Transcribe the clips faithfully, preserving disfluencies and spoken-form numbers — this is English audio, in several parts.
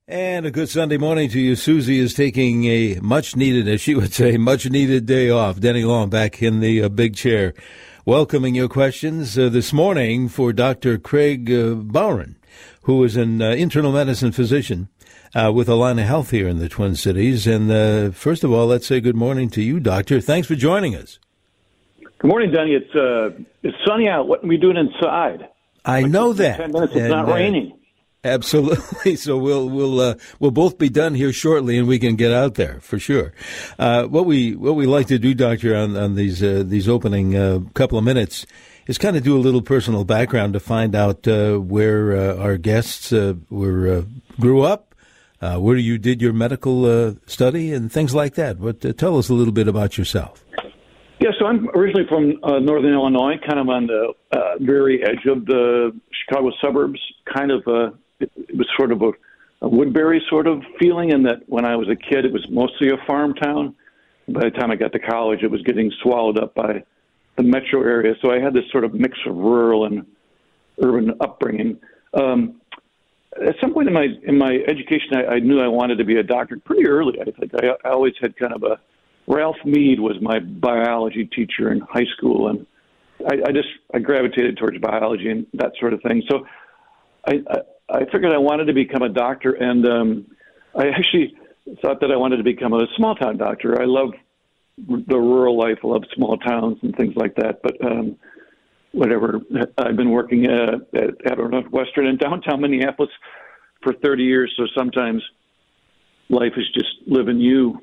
And a good Sunday morning to you. Susie is taking a much-needed, as she would say, much-needed day off. Denny Long back in the uh, big chair, welcoming your questions uh, this morning for Doctor Craig uh, Bowron, who is an uh, internal medicine physician uh, with Allina Health here in the Twin Cities. And uh, first of all, let's say good morning to you, Doctor. Thanks for joining us. Good morning, Denny. It's uh, it's sunny out. What are we doing inside? I like know that. Ten minutes. It's and, not uh, raining. Absolutely. So we'll we'll uh, we'll both be done here shortly, and we can get out there for sure. Uh, what we what we like to do, Doctor, on on these uh, these opening uh, couple of minutes is kind of do a little personal background to find out uh, where uh, our guests uh, were uh, grew up, uh, where you did your medical uh, study, and things like that. But uh, tell us a little bit about yourself. Yeah, so I'm originally from uh, northern Illinois, kind of on the uh, very edge of the Chicago suburbs, kind of uh It, it was sort of a, a Woodbury sort of feeling in that when I was a kid, it was mostly a farm town. By the time I got to college, it was getting swallowed up by the metro area. So I had this sort of mix of rural and urban upbringing. Um, at some point in my in my education, I, I knew I wanted to be a doctor pretty early. I think I, I always had kind of a Ralph Mead was my biology teacher in high school, and I, I just I gravitated towards biology and that sort of thing. So I, I I figured I wanted to become a doctor, and um, I actually thought that I wanted to become a small-town doctor. I love the rural life. I love small towns and things like that. But um, whatever, I've been working uh, at, at Northwestern in downtown Minneapolis for thirty years, so sometimes life is just living you.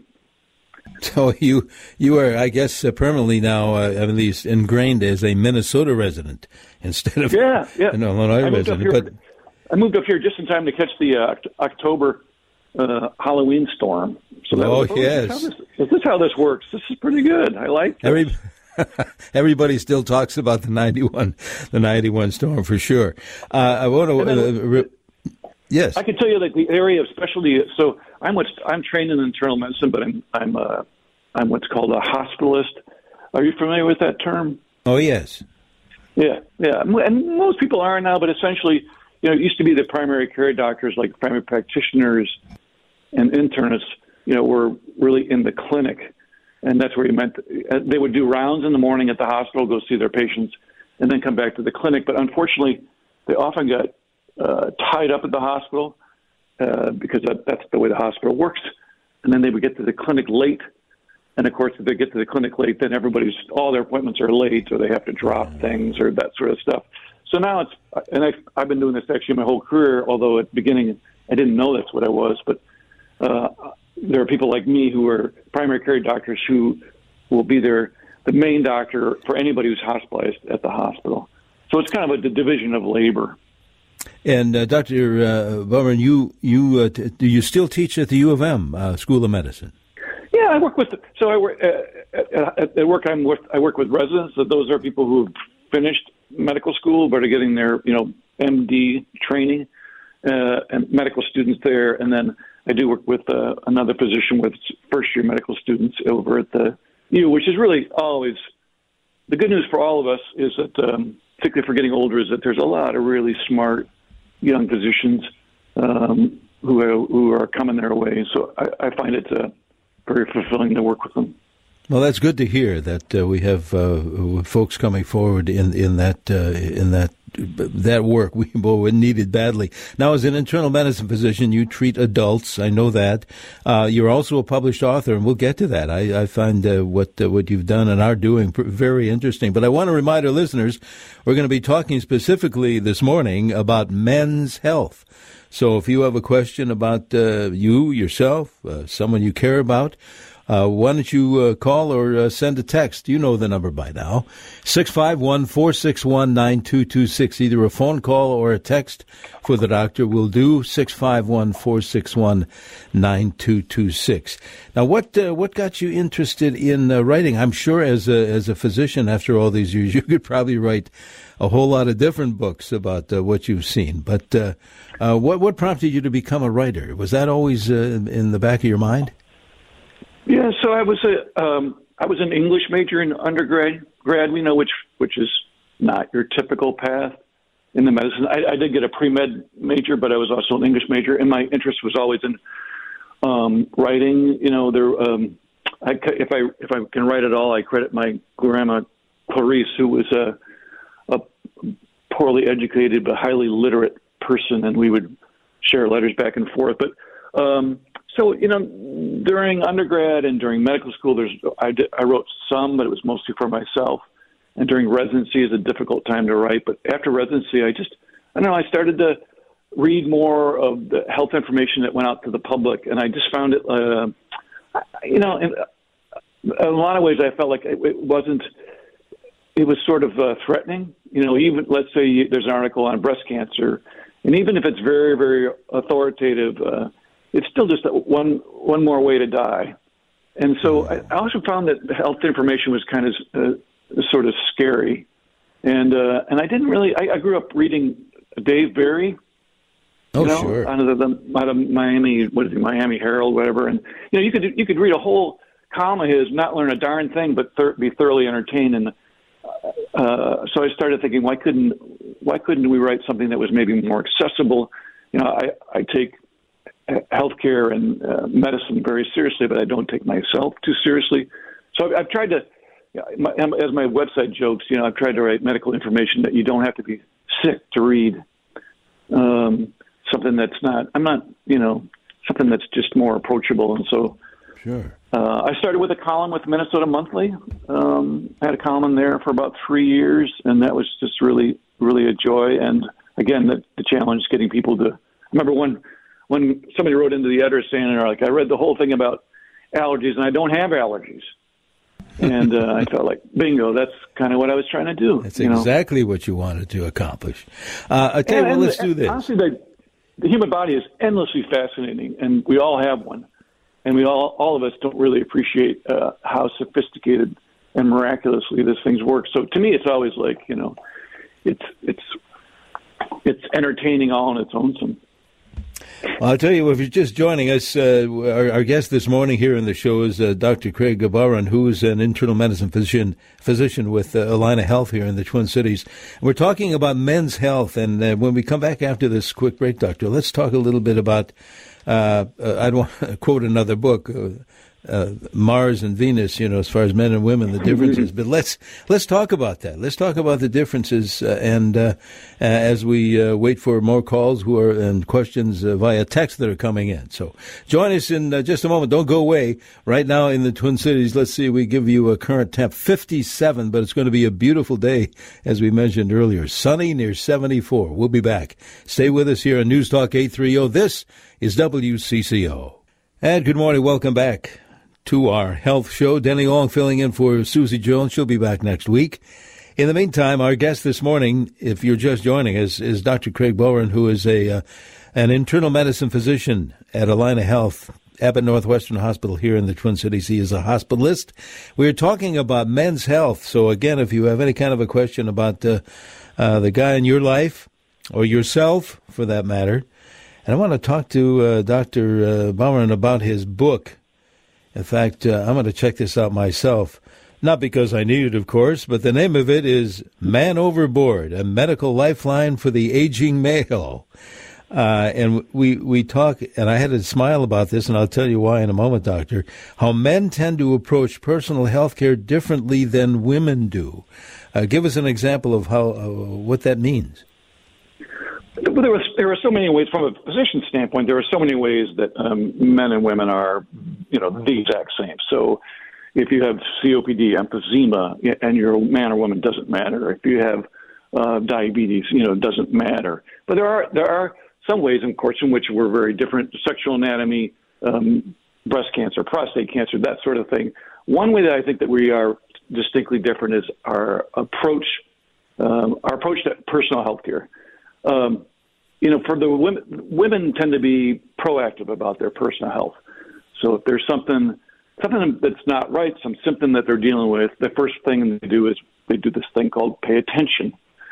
So you you are, I guess, uh, permanently now, uh, at least ingrained as a Minnesota resident instead of yeah, yeah. an Illinois resident. But I moved up here just in time to catch the uh, October uh, Halloween storm. So that oh, was, oh, yes. Is this, is this how this works? This is pretty good. I like it. Every, everybody still talks about the ninety-one, the ninety-one storm for sure. Uh, I want to. Uh, re- yes, I can tell you that the area of specialty. So I'm what's I'm trained in internal medicine, but I'm I'm uh, I'm what's called a hospitalist. Are you familiar with that term? Oh yes. Yeah, yeah, and most people are now, but essentially. You know, it used to be the primary care doctors, like primary practitioners and internists, you know, were really in the clinic. And that's where you meant they would do rounds in the morning at the hospital, go see their patients, and then come back to the clinic. But unfortunately, they often got uh, tied up at the hospital uh, because that, that's the way the hospital works. And then they would get to the clinic late. And, of course, if they get to the clinic late, then everybody's all their appointments are late, or they have to drop things or that sort of stuff. So now it's, and I've, I've been doing this actually my whole career, although at the beginning I didn't know that's what I was, but uh, there are people like me who are primary care doctors who will be there, the main doctor for anybody who's hospitalized at the hospital. So it's kind of a division of labor. And uh, Doctor Uh, Bowron, you, you, uh, t- do you still teach at the U of M uh, School of Medicine? Yeah, I work with, so I work, uh, at, at work I'm with, I work with residents, so those are people who have finished medical school, but are getting their, you know, M D training, uh, and medical students there. And then I do work with uh, another physician with first-year medical students over at the U, which is really always, the good news for all of us is that, um, particularly for getting older, is that there's a lot of really smart young physicians um, who, are, who are coming their way. So I, I find it uh, very fulfilling to work with them. Well, that's good to hear that uh, we have uh, folks coming forward in in that uh, in that that work we both needed badly. Now, as an internal medicine physician, you treat adults. I know that. Uh, you're also a published author, and we'll get to that. I, I find uh, what uh, what you've done and are doing very interesting. But I want to remind our listeners, we're going to be talking specifically this morning about men's health. So if you have a question about uh, you, yourself, uh, someone you care about, Uh, why don't you uh, call or uh, send a text? You know the number by now. six five one, four six one, nine two two six. Either a phone call or a text for the doctor will do. six five one, four six one, nine two two six. Now, what uh, what got you interested in uh, writing? I'm sure as a, as a physician, after all these years, you could probably write a whole lot of different books about uh, what you've seen. But uh, uh, what, what prompted you to become a writer? Was that always uh, in the back of your mind? Yeah, so I was a um, I was an English major in undergrad. Grad, we know which which is not your typical path. in the medicine. I, I did get a pre-med major, but I was also an English major, and my interest was always in um, writing. You know, there. Um, I, if I if I can write at all, I credit my grandma Clarice, who was a, a poorly educated but highly literate person, and we would share letters back and forth. But um, so you know, during undergrad and during medical school, there's I, did, I wrote some, but it was mostly for myself. And during residency is a difficult time to write. But after residency, I just I don't know. I started to read more of the health information that went out to the public, and I just found it. Uh, you know, in a lot of ways, I felt like it, it wasn't. It was sort of uh, threatening. You know, even let's say there's an article on breast cancer, and even if it's very, very authoritative, uh, it's still just one one more way to die. And so I, I also found that health information was kind of uh, sort of scary, and uh, and I didn't really. I, I grew up reading Dave Barry. You oh, know, sure. Out of the out of Miami, what is it, Miami Herald, whatever, and you know, you could you could read a whole column of his, not learn a darn thing, but thir- be thoroughly entertained. And uh, so I started thinking, why couldn't why couldn't we write something that was maybe more accessible? You know, I I take healthcare and uh, medicine very seriously, but I don't take myself too seriously. So I've, I've tried to, you know, my, as my website jokes, you know, I've tried to write medical information that you don't have to be sick to read. Um, something that's not, I'm not, you know, something that's just more approachable. And so sure. uh, I started with a column with Minnesota Monthly. Um, I had a column in there for about three years, and that was just really, really a joy. And again, the, the challenge is getting people to, I remember when, when somebody wrote into the editor saying, like, I read the whole thing about allergies and I don't have allergies. And uh, I felt like, bingo, that's kind of what I was trying to do. That's you exactly know? what you wanted to accomplish. Uh, I tell you, and, well, let's and, do this. Honestly, the, the human body is endlessly fascinating, and we all have one. And we all, all of us don't really appreciate uh, how sophisticated and miraculously this things work. So to me, it's always like, you know, it's it's it's entertaining all on its own. Some. Well, I'll tell you, if you're just joining us, uh, our, our guest this morning here in the show is uh, Doctor Craig Gabarran, who is an internal medicine physician physician with uh, Allina Health here in the Twin Cities. And we're talking about men's health, and uh, when we come back after this quick break, Doctor, let's talk a little bit about, uh, uh, I don't want to quote another book, uh, Uh, Mars and Venus, you know, as far as men and women, the differences. But let's let's talk about that. Let's talk about the differences, uh, and uh, as we uh, wait for more calls who are and questions uh, via text that are coming in. So join us in uh, just a moment. Don't go away. Right now in the Twin Cities, let's see. We give you a current temp fifty-seven, but it's going to be a beautiful day, as we mentioned earlier. Sunny near seventy-four. We'll be back. Stay with us here on News Talk eight thirty. This is W C C O. And good morning. Welcome back to our health show. Denny Long filling in for Susie Jones. She'll be back next week. In the meantime, our guest this morning, if you're just joining us, is Doctor Craig Gabarran, who is a uh, an internal medicine physician at Allina Health, Abbott Northwestern Hospital here in the Twin Cities. He is a hospitalist. We're talking about men's health. So again, if you have any kind of a question about uh, uh, the guy in your life, or yourself for that matter, and I want to talk to uh, Doctor Uh, Gabarran about his book. In fact, uh, I'm going to check this out myself, not because I need it, of course, but the name of it is Man Overboard, a medical lifeline for the aging male. Uh, and we, we talk, and I had to smile about this, and I'll tell you why in a moment, Doctor, how men tend to approach personal health care differently than women do. Uh, give us an example of how uh, what that means. Well, there was there are so many ways from a physician standpoint. There are so many ways that um, men and women are, you know, the exact same. So, if you have C O P D, emphysema, and you're a man or woman, doesn't matter. If you have uh, diabetes, you know, it doesn't matter. But there are there are some ways, of course, in which we're very different. Sexual anatomy, um, breast cancer, prostate cancer, that sort of thing. One way that I think that we are distinctly different is our approach, um, our approach to personal health care. Um, you know, for the women, women tend to be proactive about their personal health. So if there's something, something that's not right, some symptom that they're dealing with, the first thing they do is they do this thing called pay attention.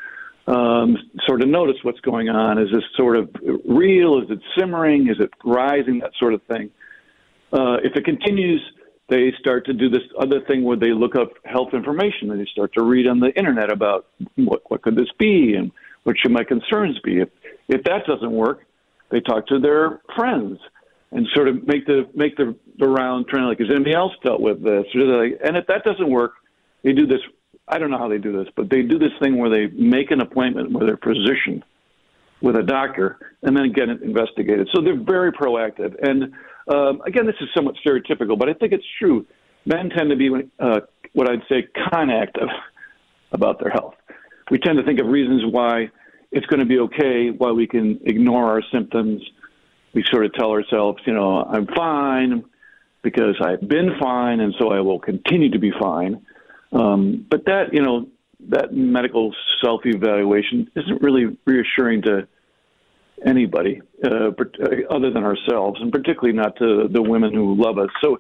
Um, sort of notice what's going on. Is this sort of real? Is it simmering? Is it rising? That sort of thing. Uh, if it continues, they start to do this other thing where they look up health information and they start to read on the internet about what, what could this be and What should my concerns be? If if that doesn't work, they talk to their friends and sort of make the make the, the round trying like, has anybody else dealt with this? And if that doesn't work, they do this. I don't know how they do this, but they do this thing where they make an appointment with their physician, with a doctor, and then get it investigated. So they're very proactive. And um, again, this is somewhat stereotypical, but I think it's true. Men tend to be uh, what I'd say con-active about their health. We tend to think of reasons why it's going to be okay, why we can ignore our symptoms. We sort of tell ourselves, you know, I'm fine because I've been fine, and so I will continue to be fine. Um, but that, you know, that medical self-evaluation isn't really reassuring to anybody uh, other than ourselves, and particularly not to the women who love us. So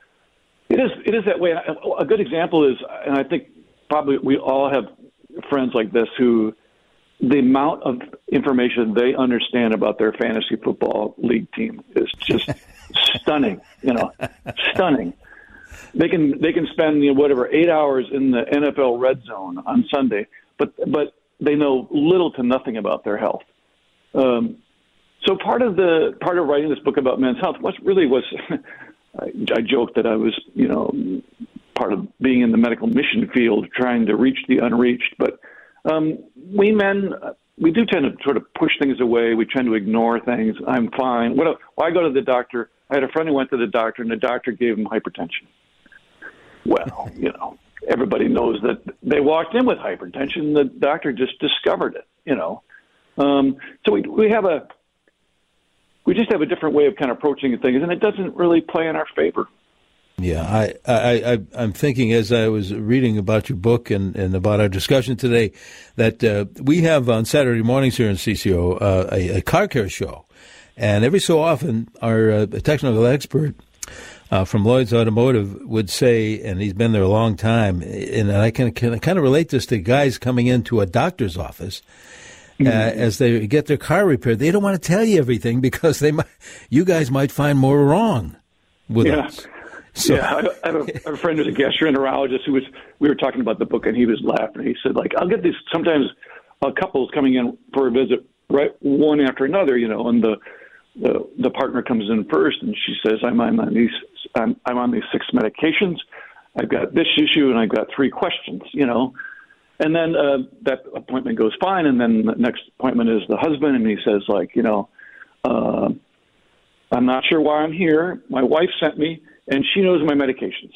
it is it is that way. A good example is, and I think probably we all have friends like this who the amount of information they understand about their fantasy football league team is just stunning, you know, stunning. They can they can spend, you know, whatever eight hours in the N F L red zone on Sunday, but but they know little to nothing about their health. Um, so part of the part of writing this book about men's health was really was I, I joked that I was, you know, part of being in the medical mission field, trying to reach the unreached. But um, we men, we do tend to sort of push things away. We tend to ignore things. I'm fine. What? Why go to the doctor? I had a friend who went to the doctor, and the doctor gave him hypertension. Well, you know, everybody knows that they walked in with hypertension. The doctor just discovered it, you know. Um, so we we have a we just have a different way of kind of approaching things, and it doesn't really play in our favor. Yeah, I, I, I, I'm thinking as I was reading about your book and, and about our discussion today that uh, we have on Saturday mornings here in C C O uh, a, a car care show, and every so often our uh, technical expert Uh, from Lloyd's Automotive would say, and he's been there a long time, and I can, can kind of relate this to guys coming into a doctor's office uh, mm-hmm. as they get their car repaired. They don't want to tell you everything because they might, you guys might find more wrong with yeah. us. So, yeah, I have, a, I have a friend who's a gastroenterologist who was. We were talking about the book, and he was laughing. He said, "Like, I'll get these sometimes uh, couples coming in for a visit, right, one after another, you know, and the." The, the partner comes in first, and she says, I'm on these I'm, I'm on these six medications. I've got this issue, and I've got three questions, you know. And then uh, that appointment goes fine, and then the next appointment is the husband, and he says, like, you know, uh, I'm not sure why I'm here. My wife sent me, and she knows my medications.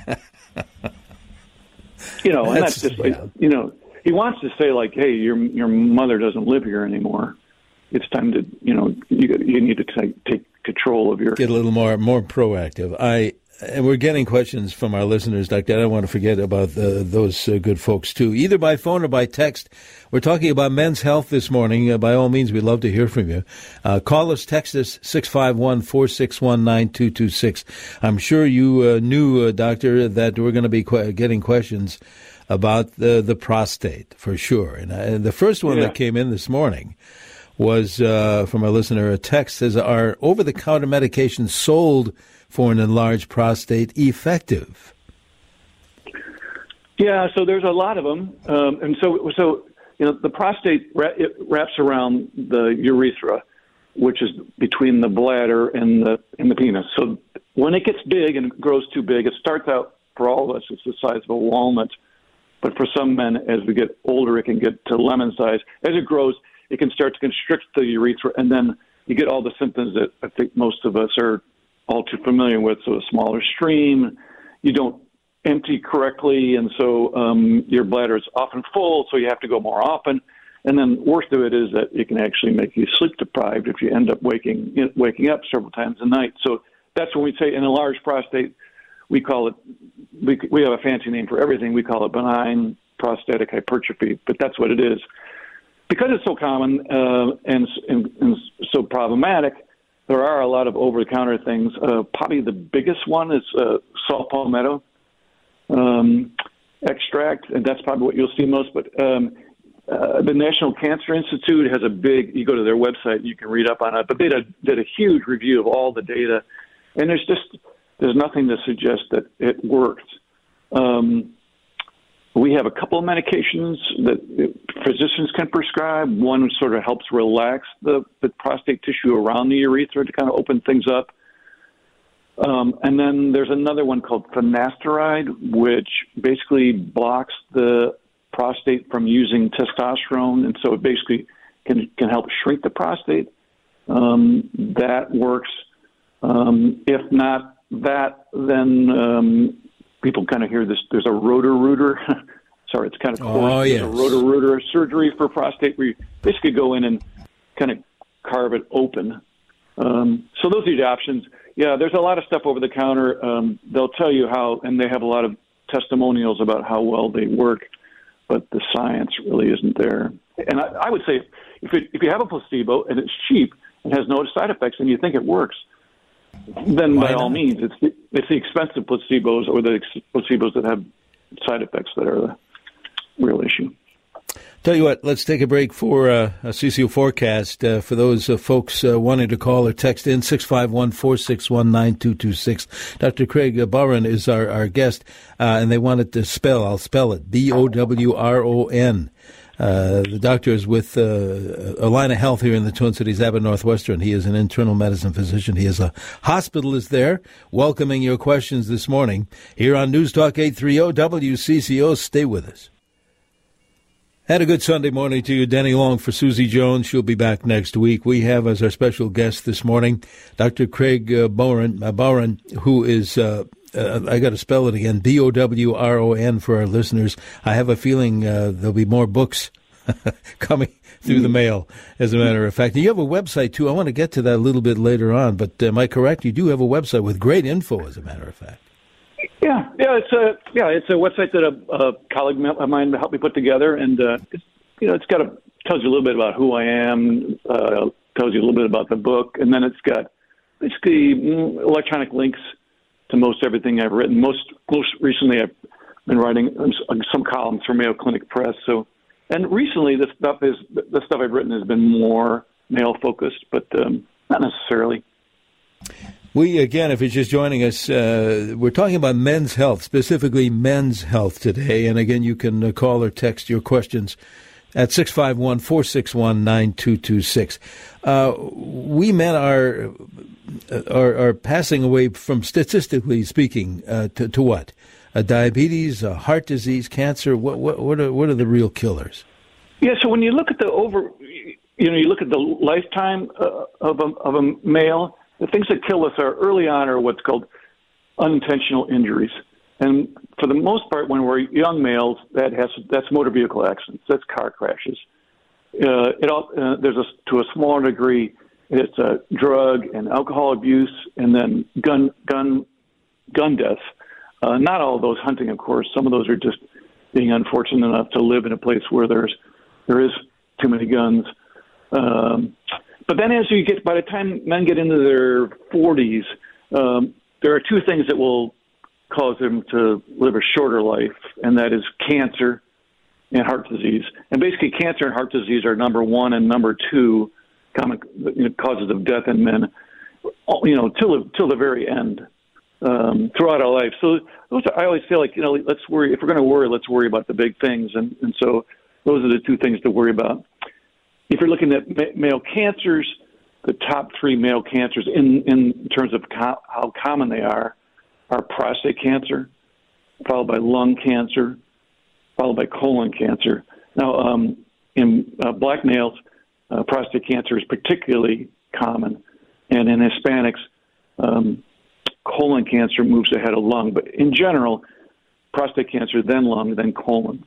you know, and that's, that's just, yeah. like, you know, he wants to say, like, hey, your your mother doesn't live here anymore. It's time to, you know, you you need to take, take control of your... Get a little more more proactive. I And we're getting questions from our listeners, Doctor I don't want to forget about the, those uh, good folks, too. Either by phone or by text. We're talking about men's health this morning. Uh, by all means, we'd love to hear from you. Uh, call us, text us, six five one, four six one, nine two two six. I'm sure you uh, knew, uh, Doctor, that we're going to be qu- getting questions about the, the prostate, for sure. And uh, the first one yeah. that came in this morning was uh, from a listener. A text says, are over-the-counter medications sold for an enlarged prostate effective? Yeah, so there's a lot of them. Um, and so, so you know, the prostate ra- it wraps around the urethra, which is between the bladder and the and the penis. So when it gets big and grows too big, it starts out, for all of us, it's the size of a walnut. But for some men, as we get older, it can get to lemon size. As it grows, it can start to constrict the urethra, and then you get all the symptoms that I think most of us are all too familiar with. So a smaller stream, you don't empty correctly, and so um, your bladder is often full, so you have to go more often. And then worst of it is that it can actually make you sleep deprived if you end up waking you know, waking up several times a night. So that's when we say an enlarged prostate, we call it, we, we have a fancy name for everything. We call it benign prostatic hypertrophy, but that's what it is. Because it's so common uh, and, and, and so problematic, there are a lot of over-the-counter things. Uh, probably the biggest one is uh, saw palmetto um, extract, and that's probably what you'll see most. But um, uh, the National Cancer Institute has a big, you go to their website, you can read up on it, but they did, did a huge review of all the data, and there's just, there's nothing to suggest that it worked. Um, we have a couple of medications that physicians can prescribe. One sort of helps relax the, the prostate tissue around the urethra to kind of open things up. Um, and then there's another one called finasteride, which basically blocks the prostate from using testosterone, and so it basically can can help shrink the prostate. Um, that works. Um, if not that, then um, people kind of hear this. There's a Roto-Rooter. Sorry, it's kind of coarse. Oh, yes. There's a Roto-Rooter surgery for prostate where you basically go in and kind of carve it open. Um, so those are the options. Yeah, there's a lot of stuff over the counter. Um, they'll tell you how, and they have a lot of testimonials about how well they work, but the science really isn't there. And I, I would say if it, if you have a placebo and it's cheap and has no side effects and you think it works, then Why by not? all means, it's the, it's the expensive placebos or the ex- placebos that have side effects that are the real issue. Tell you what, let's take a break for uh, a C C O forecast. Uh, for those uh, folks uh, wanting to call or text in, six five one, four six one, nine two two six. Doctor Craig Bowron is our, our guest, uh, and they wanted to spell, I'll spell it, B O W R O N. Uh, the doctor is with uh, Allina Health here in the Twin Cities, Abbott Northwestern. He is an internal medicine physician. He is a hospitalist there, welcoming your questions this morning here on News Talk eight thirty W C C O. Stay with us. Had a good Sunday morning to you. Denny Long for Susie Jones. She'll be back next week. We have as our special guest this morning Doctor Craig uh, Bowron, uh, Bowron, who is, uh, uh, I got to spell it again, B O W R O N for our listeners. I have a feeling uh, there'll be more books coming through the mail, as a matter of fact. And you have a website, too. I want to get to that a little bit later on, but am I correct? You do have a website with great info, as a matter of fact. Yeah, yeah, it's a yeah, it's a website that a, a colleague of mine helped me put together, and uh, it's, you know, it's got a tells you a little bit about who I am, uh, tells you a little bit about the book, and then it's got basically electronic links to most everything I've written. Most most recently, I've been writing some columns for Mayo Clinic Press. So, and recently, the stuff is the stuff I've written has been more male focused, but um, not necessarily. We, again, if you're just joining us, uh, we're talking about men's health, specifically men's health today. And again, you can uh, call or text your questions at six five one, four six one, nine two two six. Uh, we men are, are are passing away from, statistically speaking, uh, to, to what? Uh, diabetes, uh, heart disease, cancer. What what what are, what are the real killers? Yeah, so when you look at the over, you know, you look at the lifetime uh, of a of a male. The things that kill us are early on are what's called unintentional injuries. And for the most part, when we're young males, that has that's motor vehicle accidents, that's car crashes. Uh, it all, uh, there's a, to a smaller degree, it's uh, drug and alcohol abuse, and then gun gun gun deaths. Uh, not all of those hunting, of course. Some of those are just being unfortunate enough to live in a place where there's there is too many guns. Um, But then as you get, by the time men get into their forties, um, there are two things that will cause them to live a shorter life, and that is cancer and heart disease. And basically cancer and heart disease are number one and number two common you know, causes of death in men, you know, till the, till the very end, um, throughout our life. So those are, I always feel like, you know, let's worry, if we're going to worry, let's worry about the big things. And, and so those are the two things to worry about. If you're looking at male cancers, the top three male cancers in, in terms of co- how common they are are prostate cancer, followed by lung cancer, followed by colon cancer. Now, um, in uh, black males, uh, prostate cancer is particularly common, and in Hispanics, um, colon cancer moves ahead of lung. But in general, prostate cancer, then lung, then colon.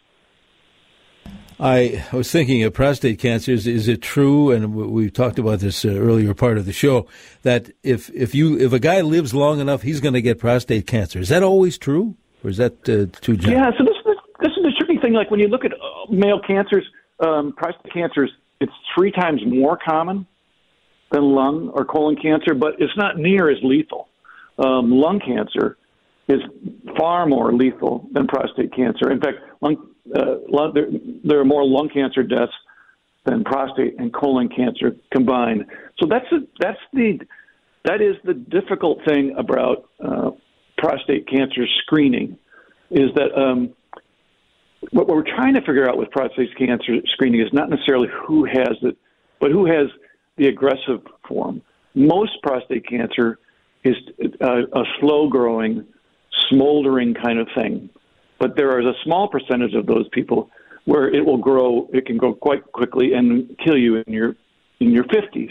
I was thinking of prostate cancer. Is, is it true, and we've talked about this uh, earlier part of the show, that if, if you if a guy lives long enough, he's going to get prostate cancer? Is that always true, or is that uh, too general? Yeah, so this, this, this is the tricky thing. Like when you look at uh, male cancers, um, prostate cancers, it's three times more common than lung or colon cancer, but it's not near as lethal. Um, lung cancer is far more lethal than prostate cancer. In fact, lung Uh, lung, there, there are more lung cancer deaths than prostate and colon cancer combined. So that's a, that's the that is the difficult thing about uh, prostate cancer screening, is that um, what we're trying to figure out with prostate cancer screening is not necessarily who has it, but who has the aggressive form. Most prostate cancer is a, a slow-growing, smoldering kind of thing. But there is a small percentage of those people where it will grow, it can grow quite quickly and kill you in your in your fifties.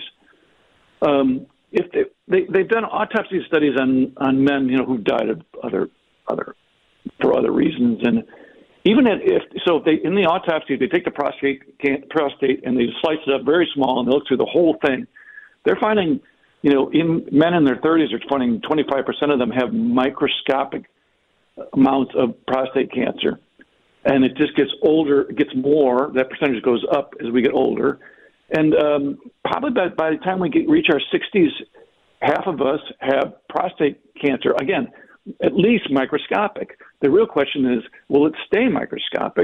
Um, if they, they, they've done autopsy studies on, on men, you know, who've died of other other for other reasons, and even if so, if they in the autopsy they take the prostate prostate and they slice it up very small and they look through the whole thing, they're finding, you know, in men in their thirties, they're finding twenty-five percent of them have microscopic amounts of prostate cancer, and it just gets older, it gets more. That percentage goes up as we get older, and um, probably by, by the time we get, reach our sixties, half of us have prostate cancer. Again, at least microscopic. The real question is, will it stay microscopic,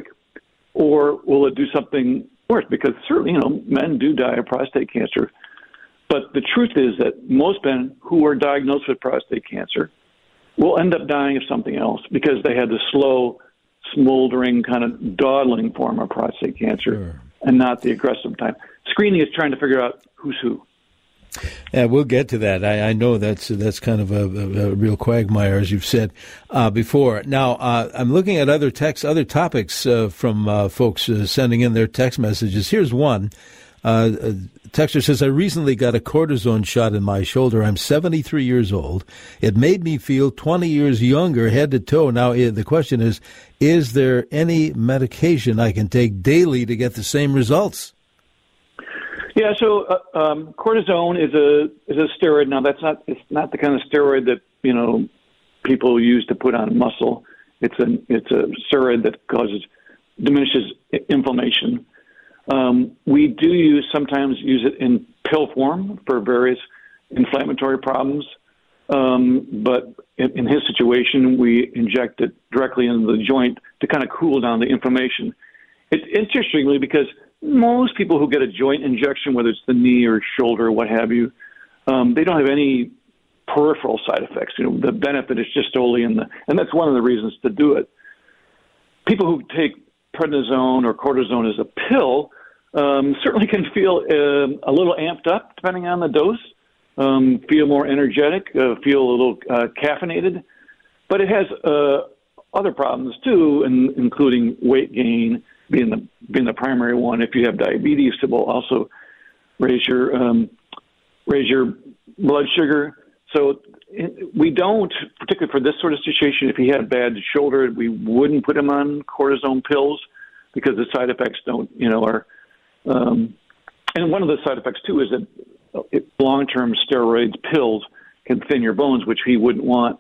or will it do something worse? Because certainly, you know, men do die of prostate cancer. But the truth is that most men who are diagnosed with prostate cancer will end up dying of something else because they had the slow, smoldering, kind of dawdling form of prostate cancer, sure, and not the aggressive type. Screening is trying to figure out who's who. Yeah, we'll get to that. I, I know that's that's kind of a, a, a real quagmire, as you've said uh, before. Now, uh, I'm looking at other texts, other topics uh, from uh, folks uh, sending in their text messages. Here's one. Uh, a texter says, I recently got a cortisone shot in my shoulder. I'm seventy-three years old. It made me feel twenty years younger, head to toe. Now, the question is, is there any medication I can take daily to get the same results? Yeah, so uh, um, cortisone is a is a steroid. Now, that's not it's not the kind of steroid that, you know, people use to put on muscle. It's a it's a steroid that causes diminishes inflammation. Um, we do use sometimes use it in pill form for various inflammatory problems, um, but in, in his situation, we inject it directly into the joint to kind of cool down the inflammation. It's interestingly because most people who get a joint injection, whether it's the knee or shoulder or what have you, um, they don't have any peripheral side effects. You know, the benefit is just solely in the, and that's one of the reasons to do it. People who take prednisone or cortisone as a pill um, certainly can feel uh, a little amped up, depending on the dose, um, feel more energetic, uh, feel a little uh, caffeinated. But it has uh, other problems, too, in, including weight gain being the being the primary one. If you have diabetes, it will also raise your um, raise your blood sugar. So it, we don't, particularly for this sort of situation, if he had a bad shoulder, we wouldn't put him on cortisone pills because the side effects don't, you know, are. Um, and one of the side effects too is that long-term steroids pills can thin your bones, which he wouldn't want.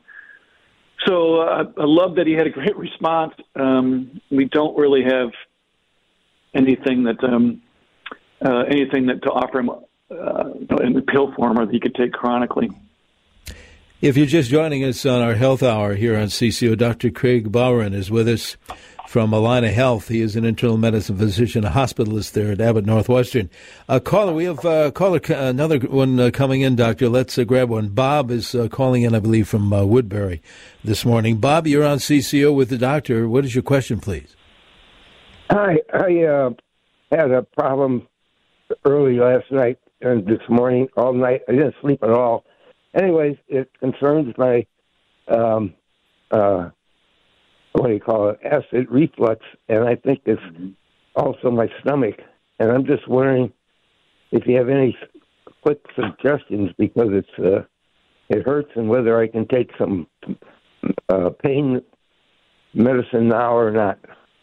So uh, I love that he had a great response. Um, we don't really have anything that um, uh, anything that to offer him uh, in the pill form or that he could take chronically. If you're just joining us on our Health Hour here on C C O, Doctor Craig Bowron is with us from Allina Health. He is an internal medicine physician, a hospitalist there at Abbott Northwestern. Uh, caller, we have uh, caller, another one uh, coming in, Doctor. Let's uh, grab one. Bob is uh, calling in, I believe, from uh, Woodbury this morning. Bob, you're on C C O with the doctor. What is your question, please? Hi, I uh, had a problem early last night and this morning, all night. I didn't sleep at all. Anyways, it concerns my, um, uh, what do you call it, acid reflux, and I think it's also my stomach. And I'm just wondering if you have any quick suggestions because it's uh, it hurts and whether I can take some uh, pain medicine now or not.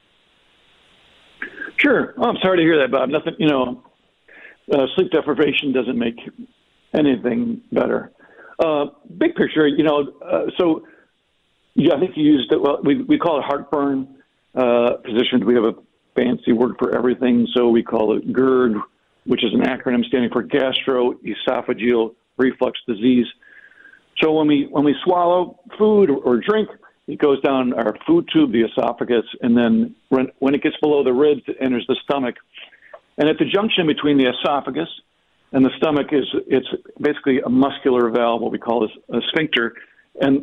Sure. Oh, I'm sorry to hear that, Bob. Nothing, you know, uh, sleep deprivation doesn't make anything better. Uh, big picture, you know, uh, so yeah, I think you used it. Well, we we call it heartburn. Uh, physicians, we have a fancy word for everything, so we call it GERD, which is an acronym standing for gastroesophageal reflux disease. So when we when we swallow food or, or drink, it goes down our food tube, the esophagus, and then when, when it gets below the ribs, it enters the stomach. And at the junction between the esophagus and the stomach is it's basically a muscular valve, what we call a, a sphincter. And uh,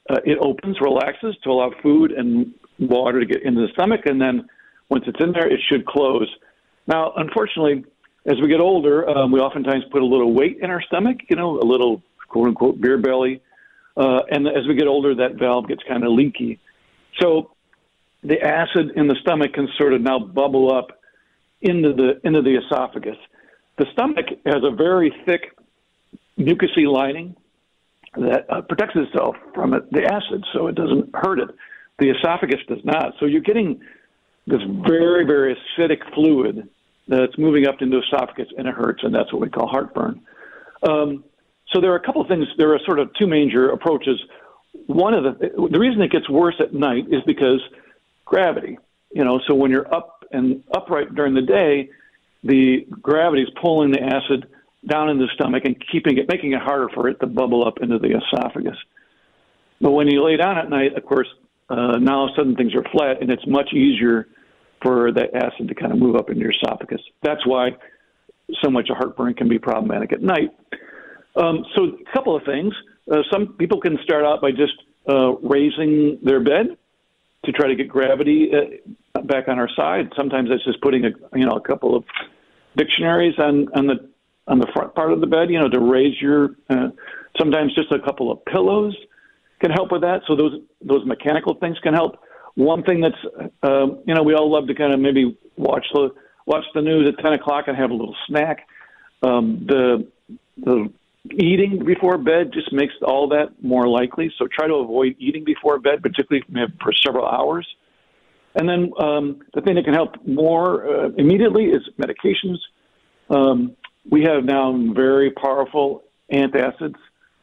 uh, it opens, relaxes to allow food and water to get into the stomach, and then once it's in there, it should close. Now, unfortunately, as we get older, um, we oftentimes put a little weight in our stomach, you know, a little quote-unquote beer belly, uh, and as we get older, that valve gets kind of leaky. So the acid in the stomach can sort of now bubble up into the into the esophagus. The stomach has a very thick mucousy lining that uh, protects itself from it, the acid, so it doesn't hurt it. The esophagus does not. So you're getting this very, very acidic fluid that's moving up into the esophagus, and it hurts, and that's what we call heartburn. Um, so there are a couple of things. There are sort of two major approaches. One of the the reason it gets worse at night is because gravity. You know, so when you're up and upright during the day, the gravity is pulling the acid down in the stomach and keeping it, making it harder for it to bubble up into the esophagus. But when you lay down at night, of course, uh, now all of a sudden things are flat, and it's much easier for that acid to kind of move up into your esophagus. That's why so much of heartburn can be problematic at night. Um, so a couple of things. Uh, some people can start out by just uh, raising their bed to try to get gravity uh, back on our side. Sometimes that's just putting a you know a couple of dictionaries on, on the on the front part of the bed, you know, to raise your. Uh, sometimes just a couple of pillows can help with that. So those those mechanical things can help. One thing that's uh, you know we all love to kind of maybe watch the watch the news at ten o'clock and have a little snack. Um, the the eating before bed just makes all that more likely. So try to avoid eating before bed, particularly for several hours. And then um, the thing that can help more uh, immediately is medications. Um, we have now very powerful antacids.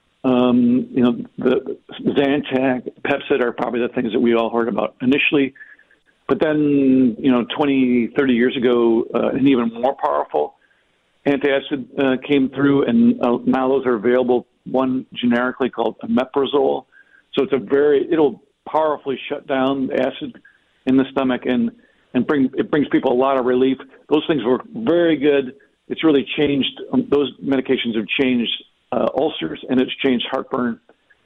Um, you know, the Zantac, Pepcid are probably the things that we all heard about initially. But then, you know, twenty, thirty years ago, uh, an even more powerful antacid uh, came through, and uh, now those are available, one generically called omeprazole. So it's a very, it'll powerfully shut down the acid in the stomach and, and bring, it brings people a lot of relief. Those things were very good. It's really changed, um, those medications have changed uh, ulcers, and it's changed heartburn.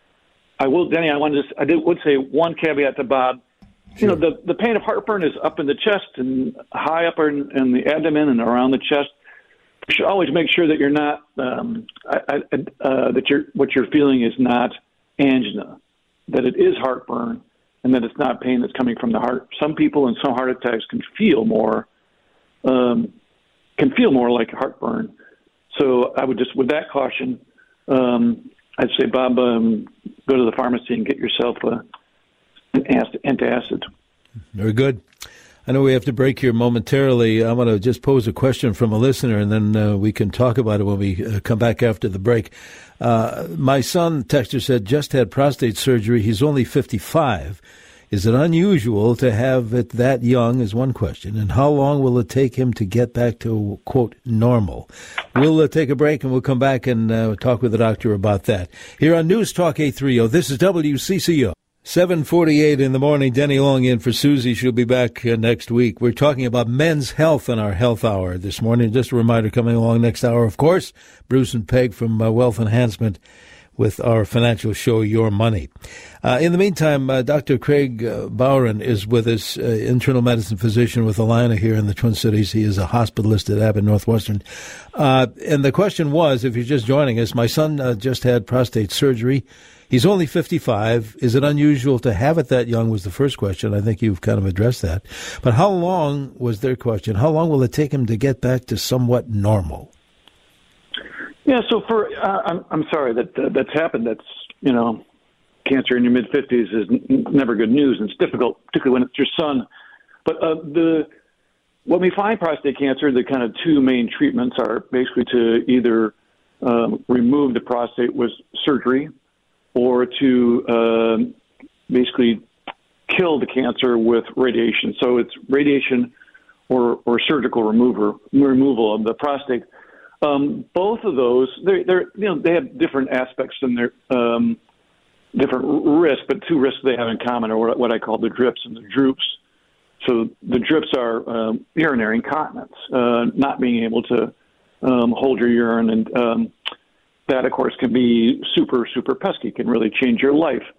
I will, Denny, I wanted to, I did, would say one caveat to Bob. Sure. You know, the, the pain of heartburn is up in the chest and high up in, in the abdomen and around the chest. You should always make sure that you're not um, I, I, uh, that you're what you're feeling is not angina, that it is heartburn, and that it's not pain that's coming from the heart. Some people in some heart attacks can feel more um, can feel more like heartburn. So I would just, with that caution, um, I'd say, Bob, um, go to the pharmacy and get yourself a, an antacid. Very good. I know we have to break here momentarily. I'm going to just pose a question from a listener, and then uh, we can talk about it when we uh, come back after the break. Uh, my son, texter, said, just had prostate surgery. He's only fifty-five. Is it unusual to have it that young is one question. And how long will it take him to get back to, quote, normal? We'll uh, take a break, and we'll come back and uh, talk with the doctor about that. Here on News Talk eight thirty, this is W C C O. seven forty-eight in the morning, Denny Long in for Susie. She'll be back uh, next week. We're talking about men's health in our health hour this morning. Just a reminder, coming along next hour, of course, Bruce and Peg from uh, Wealth Enhancement with our financial show, Your Money. Uh, in the meantime, uh, Doctor Craig uh, Bowron is with us, uh, internal medicine physician with Allina here in the Twin Cities. He is a hospitalist at Abbott Northwestern. Uh, and the question was, if you're just joining us, my son uh, just had prostate surgery. He's only fifty-five. Is it unusual to have it that young was the first question. I think you've kind of addressed that. But how long was their question? How long will it take him to get back to somewhat normal? Yeah, so for, uh, I'm, I'm sorry that uh, that's happened. That's, you know, cancer in your mid-fifties is n- never good news, and it's difficult, particularly when it's your son. But uh, the when we find prostate cancer, the kind of two main treatments are basically to either um, remove the prostate with surgery, or to uh, basically kill the cancer with radiation. So it's radiation or, or surgical remover, removal of the prostate. Um, both of those, they're, they're, you know, they have different aspects and they're um, different risks, but two risks they have in common are what, what I call the drips and the droops. So the drips are um, urinary incontinence, uh, not being able to um, hold your urine, and um, that, of course, can be super, super pesky, can really change your life.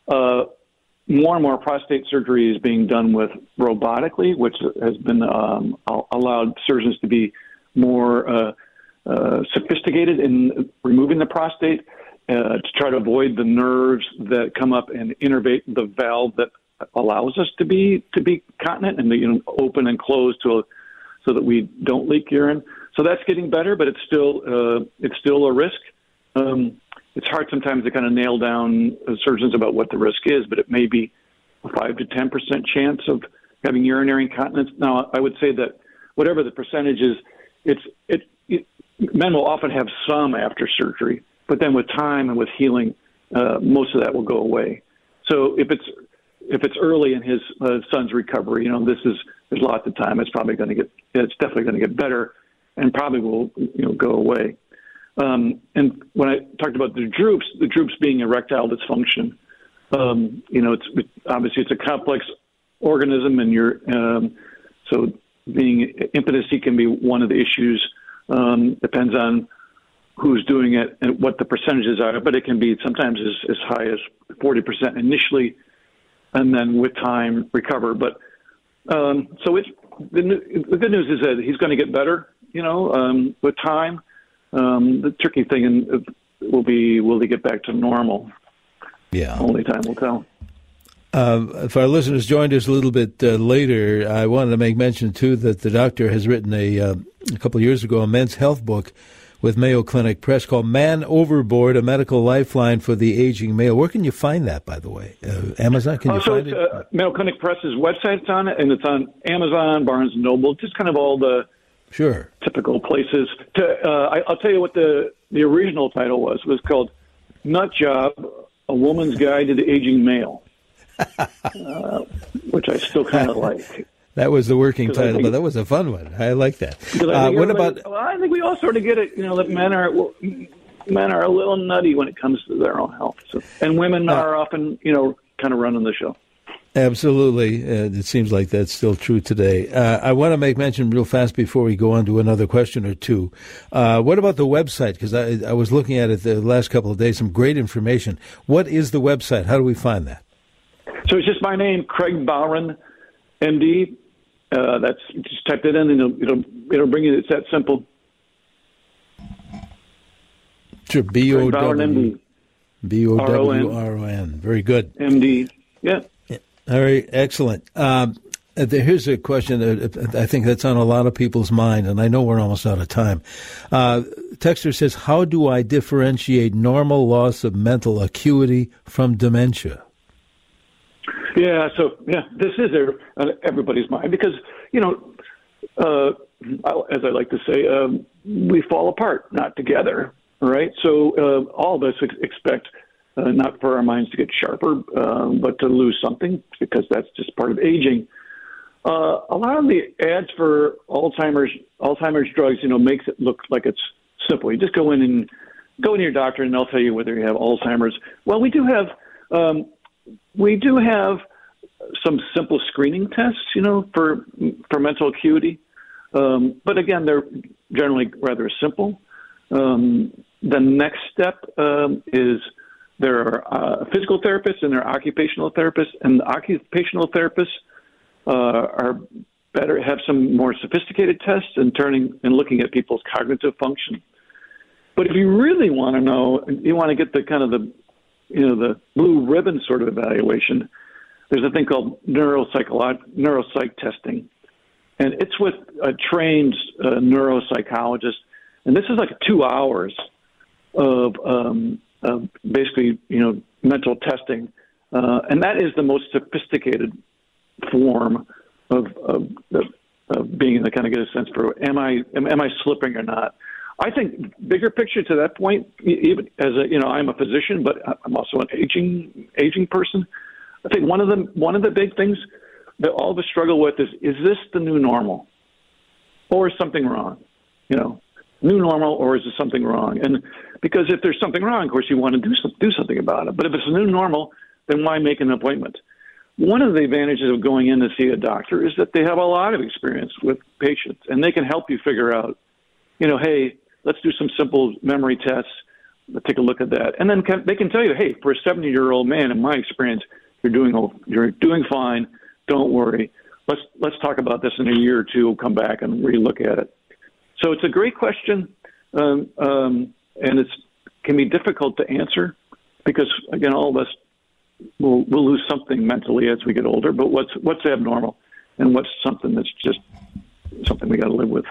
uh, more and more prostate surgery is being done with robotically, which has been um, allowed surgeons to be more uh, uh, sophisticated in removing the prostate uh, to try to avoid the nerves that come up and innervate the valve that allows us to be to be continent and you know open and close to a, so that we don't leak urine. So that's getting better, but it's still uh, it's still a risk. Um, it's hard sometimes to kind of nail down surgeons about what the risk is, but it may be a five to ten percent chance of having urinary incontinence. Now, I would say that whatever the percentage is, it's it, it men will often have some after surgery, but then with time and with healing, uh, most of that will go away. So if it's if it's early in his uh, son's recovery, you know, this is there's lots of time. It's probably going to get it's definitely going to get better, and probably will you know go away. Um, and when I talked about the droops, the droops being erectile dysfunction, um, you know, it's it, obviously it's a complex organism, and you're um, so being impotency can be one of the issues. Um, depends on who's doing it and what the percentages are, but it can be sometimes as, as high as forty percent initially, and then with time recover. But um, so it's the, the good news is that he's going to get better, you know, um, with time. Um, the tricky thing will be, will they get back to normal? Yeah. Only time will tell. Uh, if our listeners joined us a little bit uh, later, I wanted to make mention, too, that the doctor has written a, uh, a couple of years ago a men's health book with Mayo Clinic Press called Man Overboard, a Medical Lifeline for the Aging Male. Where can you find that, by the way? Uh, Amazon, can you also, find it? Uh, Mayo Clinic Press's website, it's on it, and it's on Amazon, Barnes and Noble, just kind of all the Sure. typical places. To, uh, I, I'll tell you what the, the original title was. It was called Nut Job, A Woman's Guide to the Aging Male, uh, which I still kind of like. That was the working title, think, but that was a fun one. I like that. I uh, what about... Well, I think we all sort of get it, you know, that men are well, men are a little nutty when it comes to their own health. So, and women uh, are often, you know, kind of running the show. Absolutely. Uh, it seems like that's still true today. Uh, I want to make mention real fast before we go on to another question or two. Uh, what about the website? Because I, I was looking at it the last couple of days, some great information. What is the website? How do we find that? So it's just my name, Craig Bowron, M D. Uh, that's just type that in and it'll, it'll, it'll bring you, it's that simple. Sure, B O W B O W R O N. Very good. M D. Yeah. All right, excellent. Um, here's a question that I think that's on a lot of people's mind, and I know we're almost out of time. Uh, Texter says, how do I differentiate normal loss of mental acuity from dementia? Yeah, so, yeah, this is everybody's mind because, you know, uh, as I like to say, um, we fall apart, not together, right? So uh, all of us expect Uh, not for our minds to get sharper, uh, but to lose something because that's just part of aging. Uh, a lot of the ads for Alzheimer's Alzheimer's drugs, you know, makes it look like it's simple. You just go in and go to your doctor, and they'll tell you whether you have Alzheimer's. Well, we do have um, we do have some simple screening tests, you know, for for mental acuity. Um, but again, they're generally rather simple. Um, the next step um, is there are uh, physical therapists and there are occupational therapists, and the occupational therapists uh, are better, have some more sophisticated tests and turning and looking at people's cognitive function. But if you really want to know, you want to get the kind of the, you know, the blue ribbon sort of evaluation, there's a thing called neuropsycholo- neuropsych testing. And it's with a trained uh, neuropsychologist. And this is like two hours of um, Uh, basically, you know, mental testing, uh, and that is the most sophisticated form of, of, of, of being able to kind of get a sense for am I am, am I slipping or not. I think bigger picture to that point, even as a you know, I'm a physician, but I'm also an aging aging person. I think one of the one of the big things that all of us struggle with is is this the new normal, or is something wrong? You know. New normal, or is there something wrong? And because if there's something wrong, of course, you want to do some, do something about it. But if it's a new normal, then why make an appointment? One of the advantages of going in to see a doctor is that they have a lot of experience with patients, and they can help you figure out, you know, hey, let's do some simple memory tests. take a look at that. And then can, they can tell you, hey, for a seventy-year-old man, in my experience, you're doing you're doing fine. Don't worry. Let's let's talk about this in a year or two. We'll come back and relook at it. So it's a great question, um, um, and it's can be difficult to answer because, again, all of us will will lose something mentally as we get older. But what's what's abnormal, and what's something that's just something we got to live with.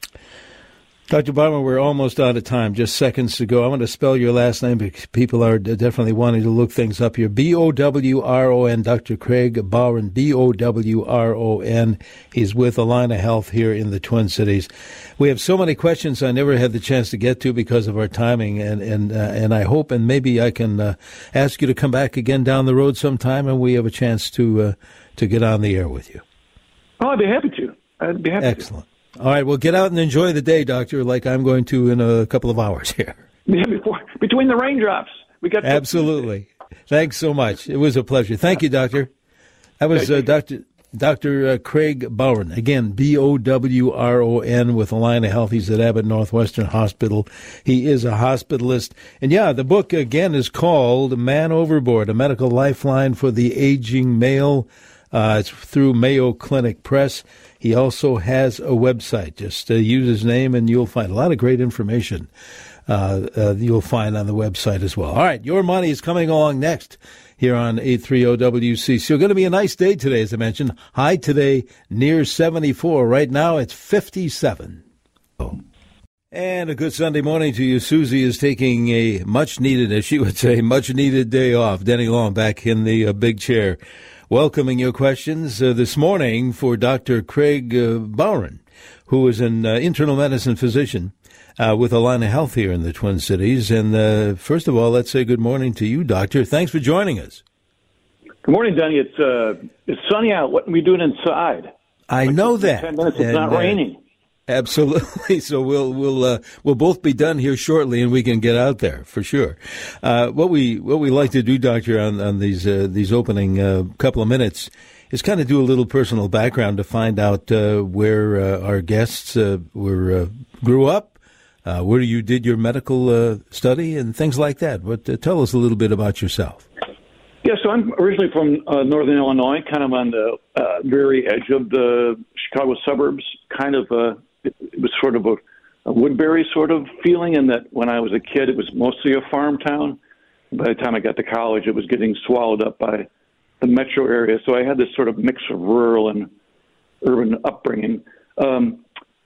Doctor Baughran, we're almost out of time, just seconds to go. I want to spell your last name because people are definitely wanting to look things up here. B O W R O N, Doctor Craig Baughran, B O W R O N. He's with Allina Health here in the Twin Cities. We have so many questions I never had the chance to get to because of our timing, and and, uh, and I hope and maybe I can uh, ask you to come back again down the road sometime and we have a chance to uh, to get on the air with you. Oh, I'd be happy to. I'd be happy Excellent. to. All right, well, get out and enjoy the day, Doctor, like I'm going to in a couple of hours here. Yeah, before, between the raindrops. We got Absolutely. Thanks so much. It was a pleasure. Thank you, Doctor. That was uh, Doctor Doctor Uh, Craig Baughran. Again, B O W R O N with Allina Health. He's at Abbott Northwestern Hospital. He is a hospitalist. And, yeah, the book, again, is called Man Overboard, A Medical Lifeline for the Aging Male. Uh, it's through Mayo Clinic Press. He also has a website. Just uh, use his name and you'll find a lot of great information uh, uh, you'll find on the website as well. All right, Your Money is coming along next here on eight thirty W C C. It's going to be a nice day today, as I mentioned. High today near seventy-four. Right now it's fifty-seven. Oh. And a good Sunday morning to you. Susie is taking a much-needed, as she would say, much-needed day off. Denny Long back in the uh, big chair. Welcoming your questions uh, this morning for Doctor Craig uh, Baughran, who is an uh, internal medicine physician uh, with Allina Health here in the Twin Cities. And uh, first of all, let's say good morning to you, Doctor. Thanks for joining us. Good morning, Denny. It's uh, it's sunny out. What are we doing inside? I like know that. Ten minutes. It's and, not uh, raining. Absolutely. So we'll we'll uh, we'll both be done here shortly, and we can get out there for sure. Uh, what we what we like to do, Doctor, on on these uh, these opening uh, couple of minutes is kind of do a little personal background to find out uh, where uh, our guests uh, were uh, grew up, uh, where you did your medical uh, study, and things like that. But uh, tell us a little bit about yourself. Yeah, so I'm originally from uh, northern Illinois, kind of on the uh, very edge of the Chicago suburbs, kind of. Uh, It, it was sort of a, a Woodbury sort of feeling in that when I was a kid, it was mostly a farm town. By the time I got to college, it was getting swallowed up by the metro area. So I had this sort of mix of rural and urban upbringing. Um,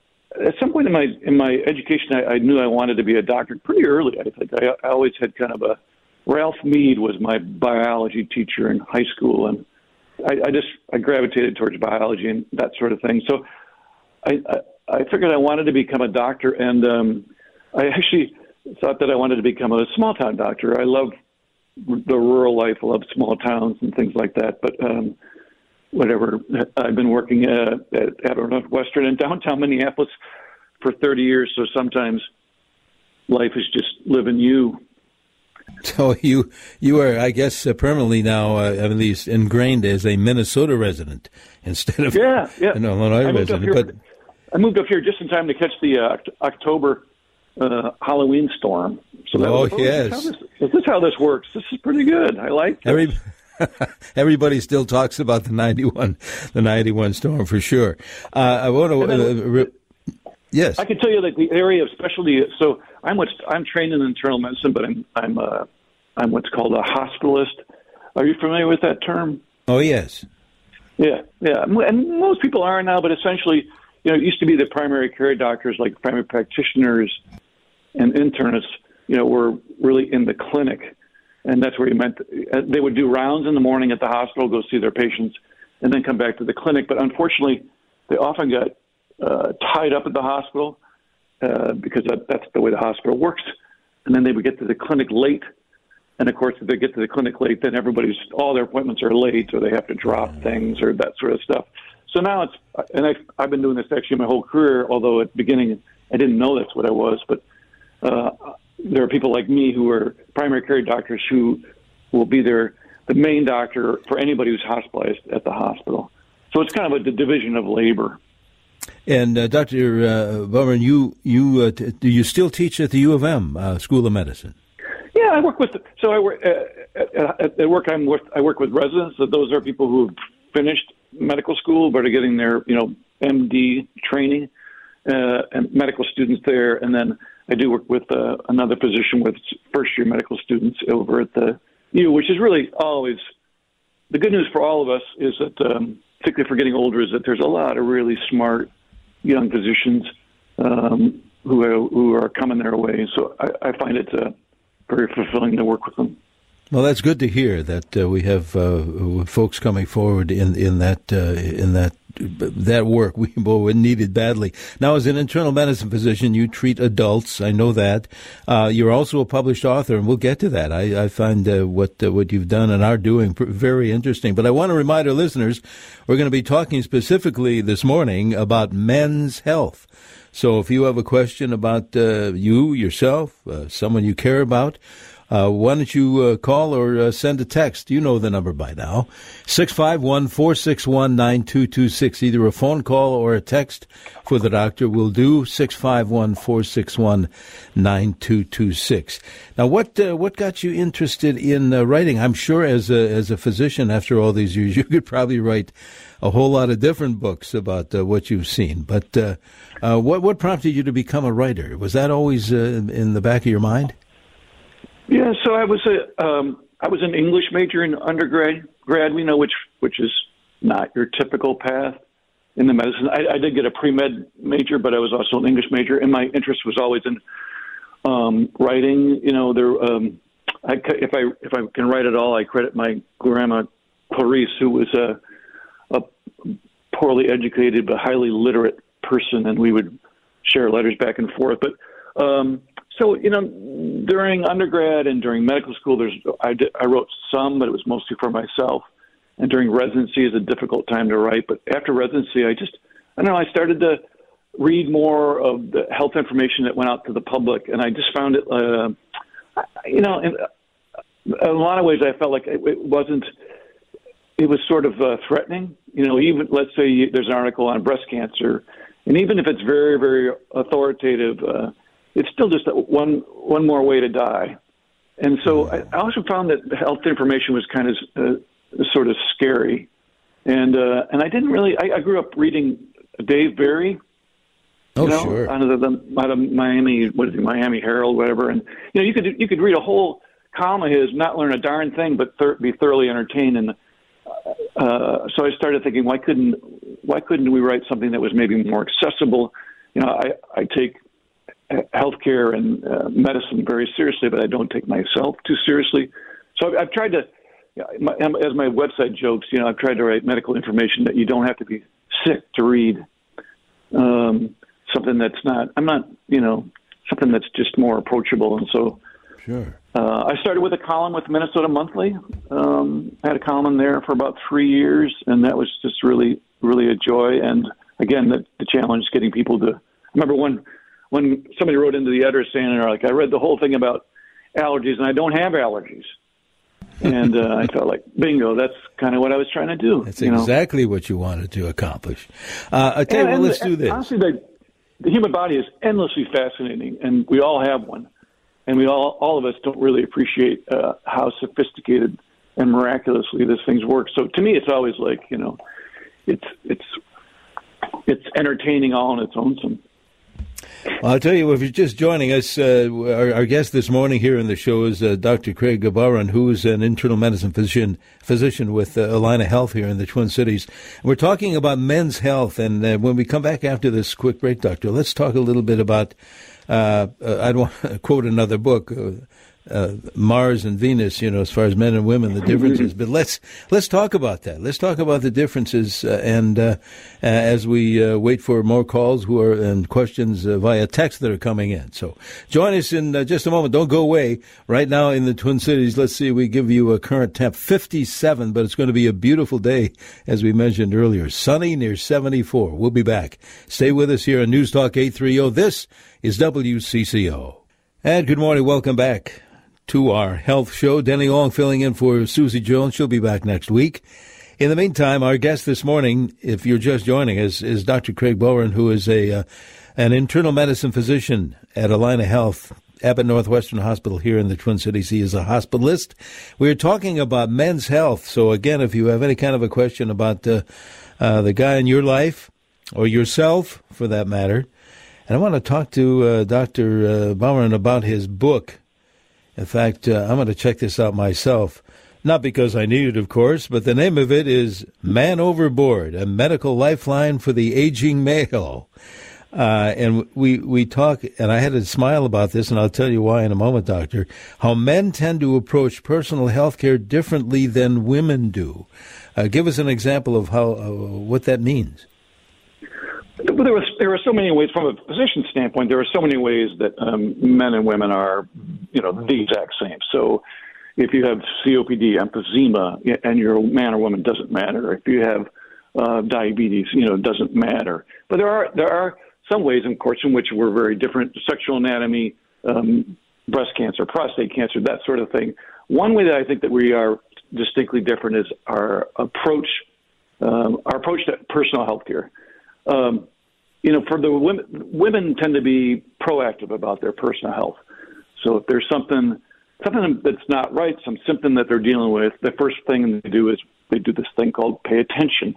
at some point in my in my education, I, I knew I wanted to be a doctor pretty early. I think I, I always had kind of a Ralph Mead was my biology teacher in high school, and I, I just I gravitated towards biology and that sort of thing. So I, I I figured I wanted to become a doctor, and um, I actually thought that I wanted to become a small-town doctor. I love the rural life. I love small towns and things like that. But um, whatever, I've been working uh, at Abbott Northwestern in downtown Minneapolis for thirty years, so sometimes life is just living you. So you you are, I guess, uh, permanently now, uh, at least ingrained as a Minnesota resident instead of yeah, yeah. an Illinois resident. Here, but I moved up here just in time to catch the uh, October uh, Halloween storm. So that oh, was, oh, yes. This is, this is how this works. This is pretty good. I like this. Every, everybody still talks about the ninety-one, the ninety-one storm for sure. Uh, I want to. Uh, re- yes, I can tell you that the area of specialty. So I'm what's I'm trained in internal medicine, but I'm I'm uh, I'm what's called a hospitalist. Are you familiar with that term? Oh yes. Yeah, yeah, and most people are now, but essentially. You know, it used to be that primary care doctors, like primary practitioners and internists, you know, were really in the clinic. And that's where you meant they would do rounds in the morning at the hospital, go see their patients, and then come back to the clinic. But unfortunately, they often got uh, tied up at the hospital uh, because that, that's the way the hospital works. And then they would get to the clinic late. And, of course, if they get to the clinic late, then everybody's all their appointments are late or they have to drop things or that sort of stuff. So now it's, and I've, I've been doing this actually my whole career, although at the beginning I didn't know that's what I was. But uh, there are people like me who are primary care doctors who will be there, the main doctor for anybody who's hospitalized at the hospital. So it's kind of a division of labor. And uh, Doctor Uh, Baughran, you you uh, t- do you still teach at the U of M uh, School of Medicine? Yeah, I work with. So I work uh, at, at work. I'm with. I work with residents. So those are people who've finished medical school but are getting their, you know, M D training, uh, and medical students there. And then I do work with uh, another physician with first year medical students over at the U, which is really always the good news for all of us is that, um, particularly for getting older, is that there's a lot of really smart young physicians um, who are, who are coming their way. So I, I find it uh, very fulfilling to work with them. Well, that's good to hear that uh, we have uh, folks coming forward in in that uh, in that that work we both needed badly. Now, as an internal medicine physician, you treat adults. I know that. Uh, you're also a published author, and we'll get to that. I, I find uh, what uh, what you've done and are doing very interesting. But I want to remind our listeners, we're going to be talking specifically this morning about men's health. So if you have a question about uh, you, yourself, uh, someone you care about, Uh, why don't you uh, call or uh, send a text? You know the number by now. six five one, four six one, nine two two six. Either a phone call or a text for the doctor will do. six five one, four six one, nine two two six. Now, what uh, what got you interested in uh, writing? I'm sure as a, as a physician, after all these years, you could probably write a whole lot of different books about uh, what you've seen. But uh, uh, what, what prompted you to become a writer? Was that always uh, in the back of your mind? Yeah, so I was a um, I was an English major in undergrad. Grad, we know which which is not your typical path in the medicine. I, I did get a pre-med major, but I was also an English major, and my interest was always in um, writing. You know, there. Um, I, if I if I can write at all, I credit my grandma Clarice, who was a, a poorly educated but highly literate person, and we would share letters back and forth. But um, So, you know, during undergrad and during medical school, there's I, did, I wrote some, but it was mostly for myself. And during residency is a difficult time to write. But after residency, I just, I don't know, I started to read more of the health information that went out to the public. And I just found it, uh, you know, in, in a lot of ways, I felt like it, it wasn't, it was sort of uh, threatening. You know, even let's say you, there's an article on breast cancer, and even if it's very, very authoritative, uh, it's still just one one more way to die. And so I also found that health information was kind of uh, sort of scary. And uh, and I didn't really, I, I grew up reading Dave Barry. Oh, you know, sure. Out of the, out of Miami, what is it, Miami Herald, whatever. And, you know, you could you could read a whole column of his, not learn a darn thing, but thir- be thoroughly entertained. And uh, so I started thinking, why couldn't why couldn't we write something that was maybe more accessible? You know, I, I take healthcare and uh, medicine very seriously, but I don't take myself too seriously. So I've, I've tried to, you know, my, as my website jokes, you know, I've tried to write medical information that you don't have to be sick to read. Um, something that's not, I'm not, you know, something that's just more approachable. And so sure. uh, I started with a column with Minnesota Monthly. Um, I had a column in there for about three years, and that was just really, really a joy. And again, the, the challenge is getting people to, I remember one, when somebody wrote into the editor saying, like, I read the whole thing about allergies and I don't have allergies. And uh, I felt like, bingo, that's kind of what I was trying to do. That's you exactly know? what you wanted to accomplish. Uh, I tell you, well, let's do this. Honestly, the, the human body is endlessly fascinating, and we all have one. And we all, all of us don't really appreciate uh, how sophisticated and miraculously this thing works. So to me, it's always like, you know, it's it's it's entertaining all on its own. Some. Well, I'll tell you, if you're just joining us, uh, our, our guest this morning here in the show is uh, Doctor Craig Barron, who is an internal medicine physician physician with uh, Allina Health here in the Twin Cities. And we're talking about men's health. And uh, when we come back after this quick break, Doctor, let's talk a little bit about, uh, uh, I don't want to quote another book, uh, Uh, Mars and Venus, you know, as far as men and women, the differences. But let's let's talk about that. Let's talk about the differences, uh, and uh, uh, as we uh, wait for more calls who are and questions uh, via text that are coming in. So join us in uh, just a moment. Don't go away. Right now in the Twin Cities, let's see, we give you a current temp fifty-seven, but it's going to be a beautiful day, as we mentioned earlier. Sunny near seventy-four. We'll be back. Stay with us here on News Talk eight thirty. This is W C C O. And good morning. Welcome back to our health show. Denny Long filling in for Susie Jones. She'll be back next week. In the meantime, our guest this morning, if you're just joining us, is Doctor Craig Barron, who is a uh, an internal medicine physician at Allina Health Abbott Northwestern Hospital here in the Twin Cities. He is a hospitalist. We're talking about men's health. So again, if you have any kind of a question about uh, uh, the guy in your life, or yourself for that matter, and I want to talk to uh, Doctor Uh, Baumann about his book. In fact, uh, I'm going to check this out myself. Not because I need it, of course, but the name of it is Man Overboard, a medical lifeline for the aging male. Uh, and we, we talk, and I had to smile about this, and I'll tell you why in a moment, Doctor, how men tend to approach personal health care differently than women do. Uh, give us an example of how uh, what that means. Well, there, was, there are so many ways, from a physician standpoint, there are so many ways that um, men and women are, you know, the exact same. So if you have C O P D, emphysema, and you're a man or woman, doesn't matter. If you have uh, diabetes, you know, it doesn't matter. But there are there are some ways, of course, in which we're very different. Sexual anatomy, um, breast cancer, prostate cancer, that sort of thing. One way that I think that we are distinctly different is our approach, um, our approach to personal health care. Um, you know, for the women, women tend to be proactive about their personal health. So if there's something something that's not right, some symptom that they're dealing with, the first thing they do is they do this thing called pay attention.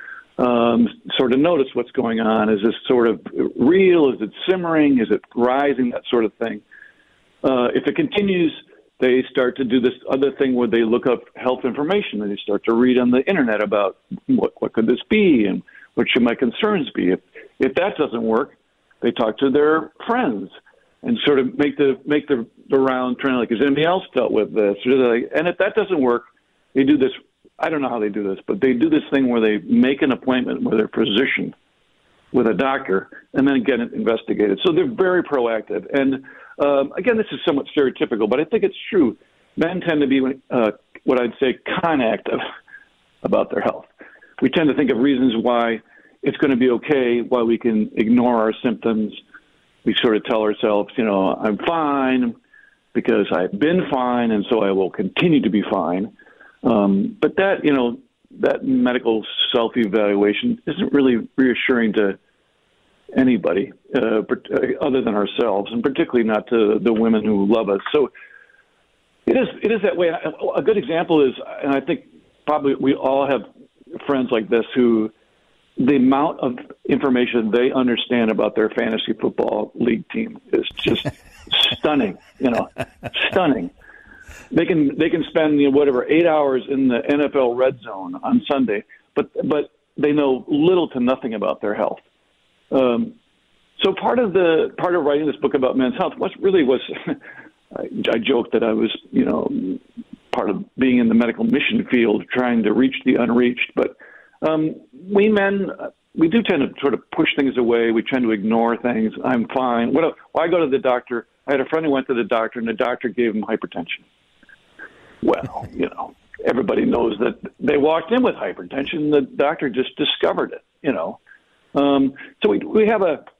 Um, sort of notice what's going on. Is this sort of real? Is it simmering? Is it rising? That sort of thing. Uh, if it continues, they start to do this other thing where they look up health information and they start to read on the internet about what, what could this be and what should my concerns be. If, if that doesn't work, they talk to their friends and sort of make the make the, the round, trying to like, has anybody else dealt with this? And if that doesn't work, they do this. I don't know how they do this, but they do this thing where they make an appointment with their physician, with a doctor, and then get it investigated. So they're very proactive. And um, again, this is somewhat stereotypical, but I think it's true. Men tend to be uh, what I'd say con-active about their health. We tend to think of reasons why it's going to be okay, why we can ignore our symptoms. We sort of tell ourselves, you know, I'm fine because I've been fine, and so I will continue to be fine. Um, but that, you know, that medical self-evaluation isn't really reassuring to anybody uh, other than ourselves, and particularly not to the women who love us. So it is it is that way. A good example is, and I think probably we all have friends like this, who the amount of information they understand about their fantasy football league team is just stunning, you know, stunning. They can they can spend, you know, whatever eight hours in the N F L red zone on Sunday, but but they know little to nothing about their health. Um, so part of the part of writing this book about men's health was really was I, I joked that I was, you know, part of being in the medical mission field, trying to reach the unreached. But um, we men, we do tend to sort of push things away. We tend to ignore things. I'm fine. What? Well, I go to the doctor. I had a friend who went to the doctor, and the doctor gave him hypertension. Well, you know, everybody knows that they walked in with hypertension. The doctor just discovered it, you know. Um, so we we have a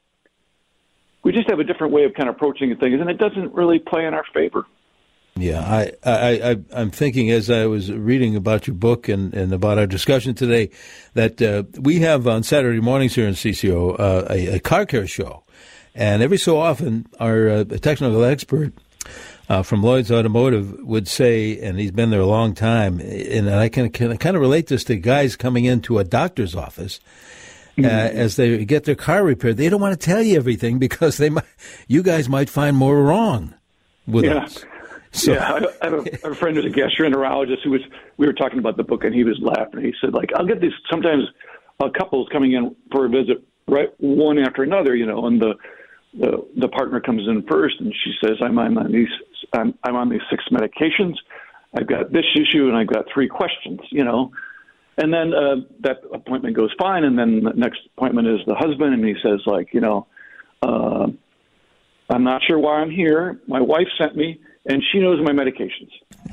we just have a different way of kind of approaching things, and it doesn't really play in our favor. Yeah, I, I, I, I'm thinking as I was reading about your book and, and about our discussion today that uh, we have on Saturday mornings here in C C O uh, a, a car care show. And every so often our uh, technical expert uh, from Lloyd's Automotive would say, and he's been there a long time, and I can, can kind of relate this to guys coming into a doctor's office. Uh, as they get their car repaired, they don't want to tell you everything because they might, you guys might find more wrong with yeah. us. So, yeah, I have, a, I have a friend who's a gastroenterologist who was, we were talking about the book, and he was laughing. He said, like, I'll get these, sometimes uh, couples coming in for a visit, right, one after another, you know, and the the, the partner comes in first, and she says, I'm, I'm on these I'm, I'm on these six medications. I've got this issue, and I've got three questions, you know. And then uh, that appointment goes fine, and then the next appointment is the husband, and he says, like, you know, uh, I'm not sure why I'm here. My wife sent me, and she knows my medications.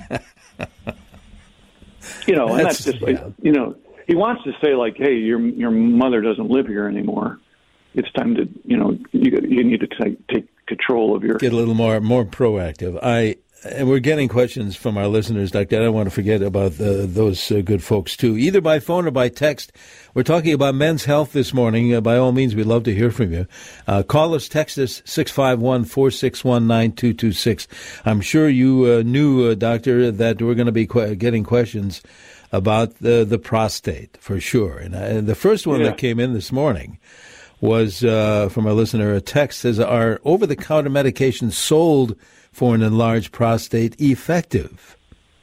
you know, and that's, that's just, yeah. like, you know, he wants to say, like, hey, your your mother doesn't live here anymore. It's time to, you know, you you need to take, take control of your... Get a little more more proactive. I and we're getting questions from our listeners, Doctor. I don't want to forget about uh, those uh, good folks, too. Either by phone or by text. We're talking about men's health this morning. Uh, by all means, we'd love to hear from you. Uh, call us, text us, six five one, four six one, nine two two six. I'm sure you uh, knew, uh, Doctor, that we're going to be qu- getting questions about the, the prostate, for sure. And, uh, and the first one yeah. that came in this morning was uh, from a listener. A text says, are over-the-counter medications sold for an enlarged prostate effective?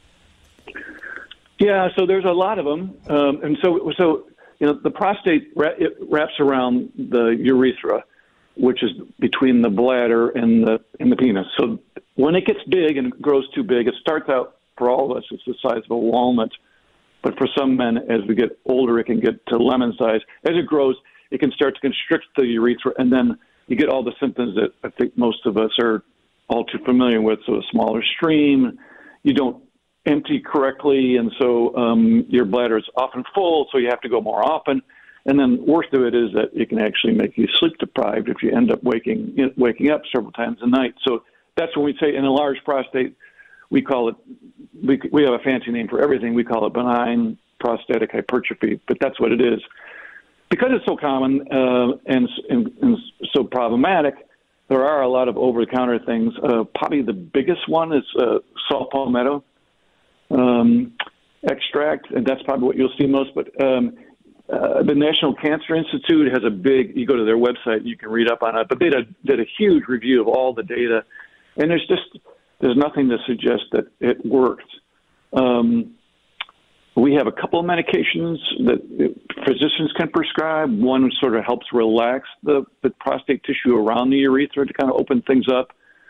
Yeah, so there's a lot of them. Um, and so, so you know, the prostate it wraps around the urethra, which is between the bladder and the and the penis. So when it gets big and grows too big, it starts out, for all of us, it's the size of a walnut. But for some men, as we get older, it can get to lemon size. As it grows, it can start to constrict the urethra, and then you get all the symptoms that I think most of us are all too familiar with. So a smaller stream, you don't empty correctly, and so um, your bladder is often full, so you have to go more often. And then worst of it is that it can actually make you sleep deprived if you end up waking you know, waking up several times a night. So that's when we say in a large prostate, we call it, we, we have a fancy name for everything. We call it benign prostatic hypertrophy, but that's what it is. Because it's so common uh, and, and, and so problematic, there are a lot of over-the-counter things. Uh, probably the biggest one is uh, saw palmetto um, extract, and that's probably what you'll see most. But um, uh, the National Cancer Institute has a big, you go to their website, you can read up on it, but they did a, did a huge review of all the data, and there's just, there's nothing to suggest that it worked. Um, we have a couple of medications that physicians can prescribe. One sort of helps relax the, the prostate tissue around the urethra to kind of open things up.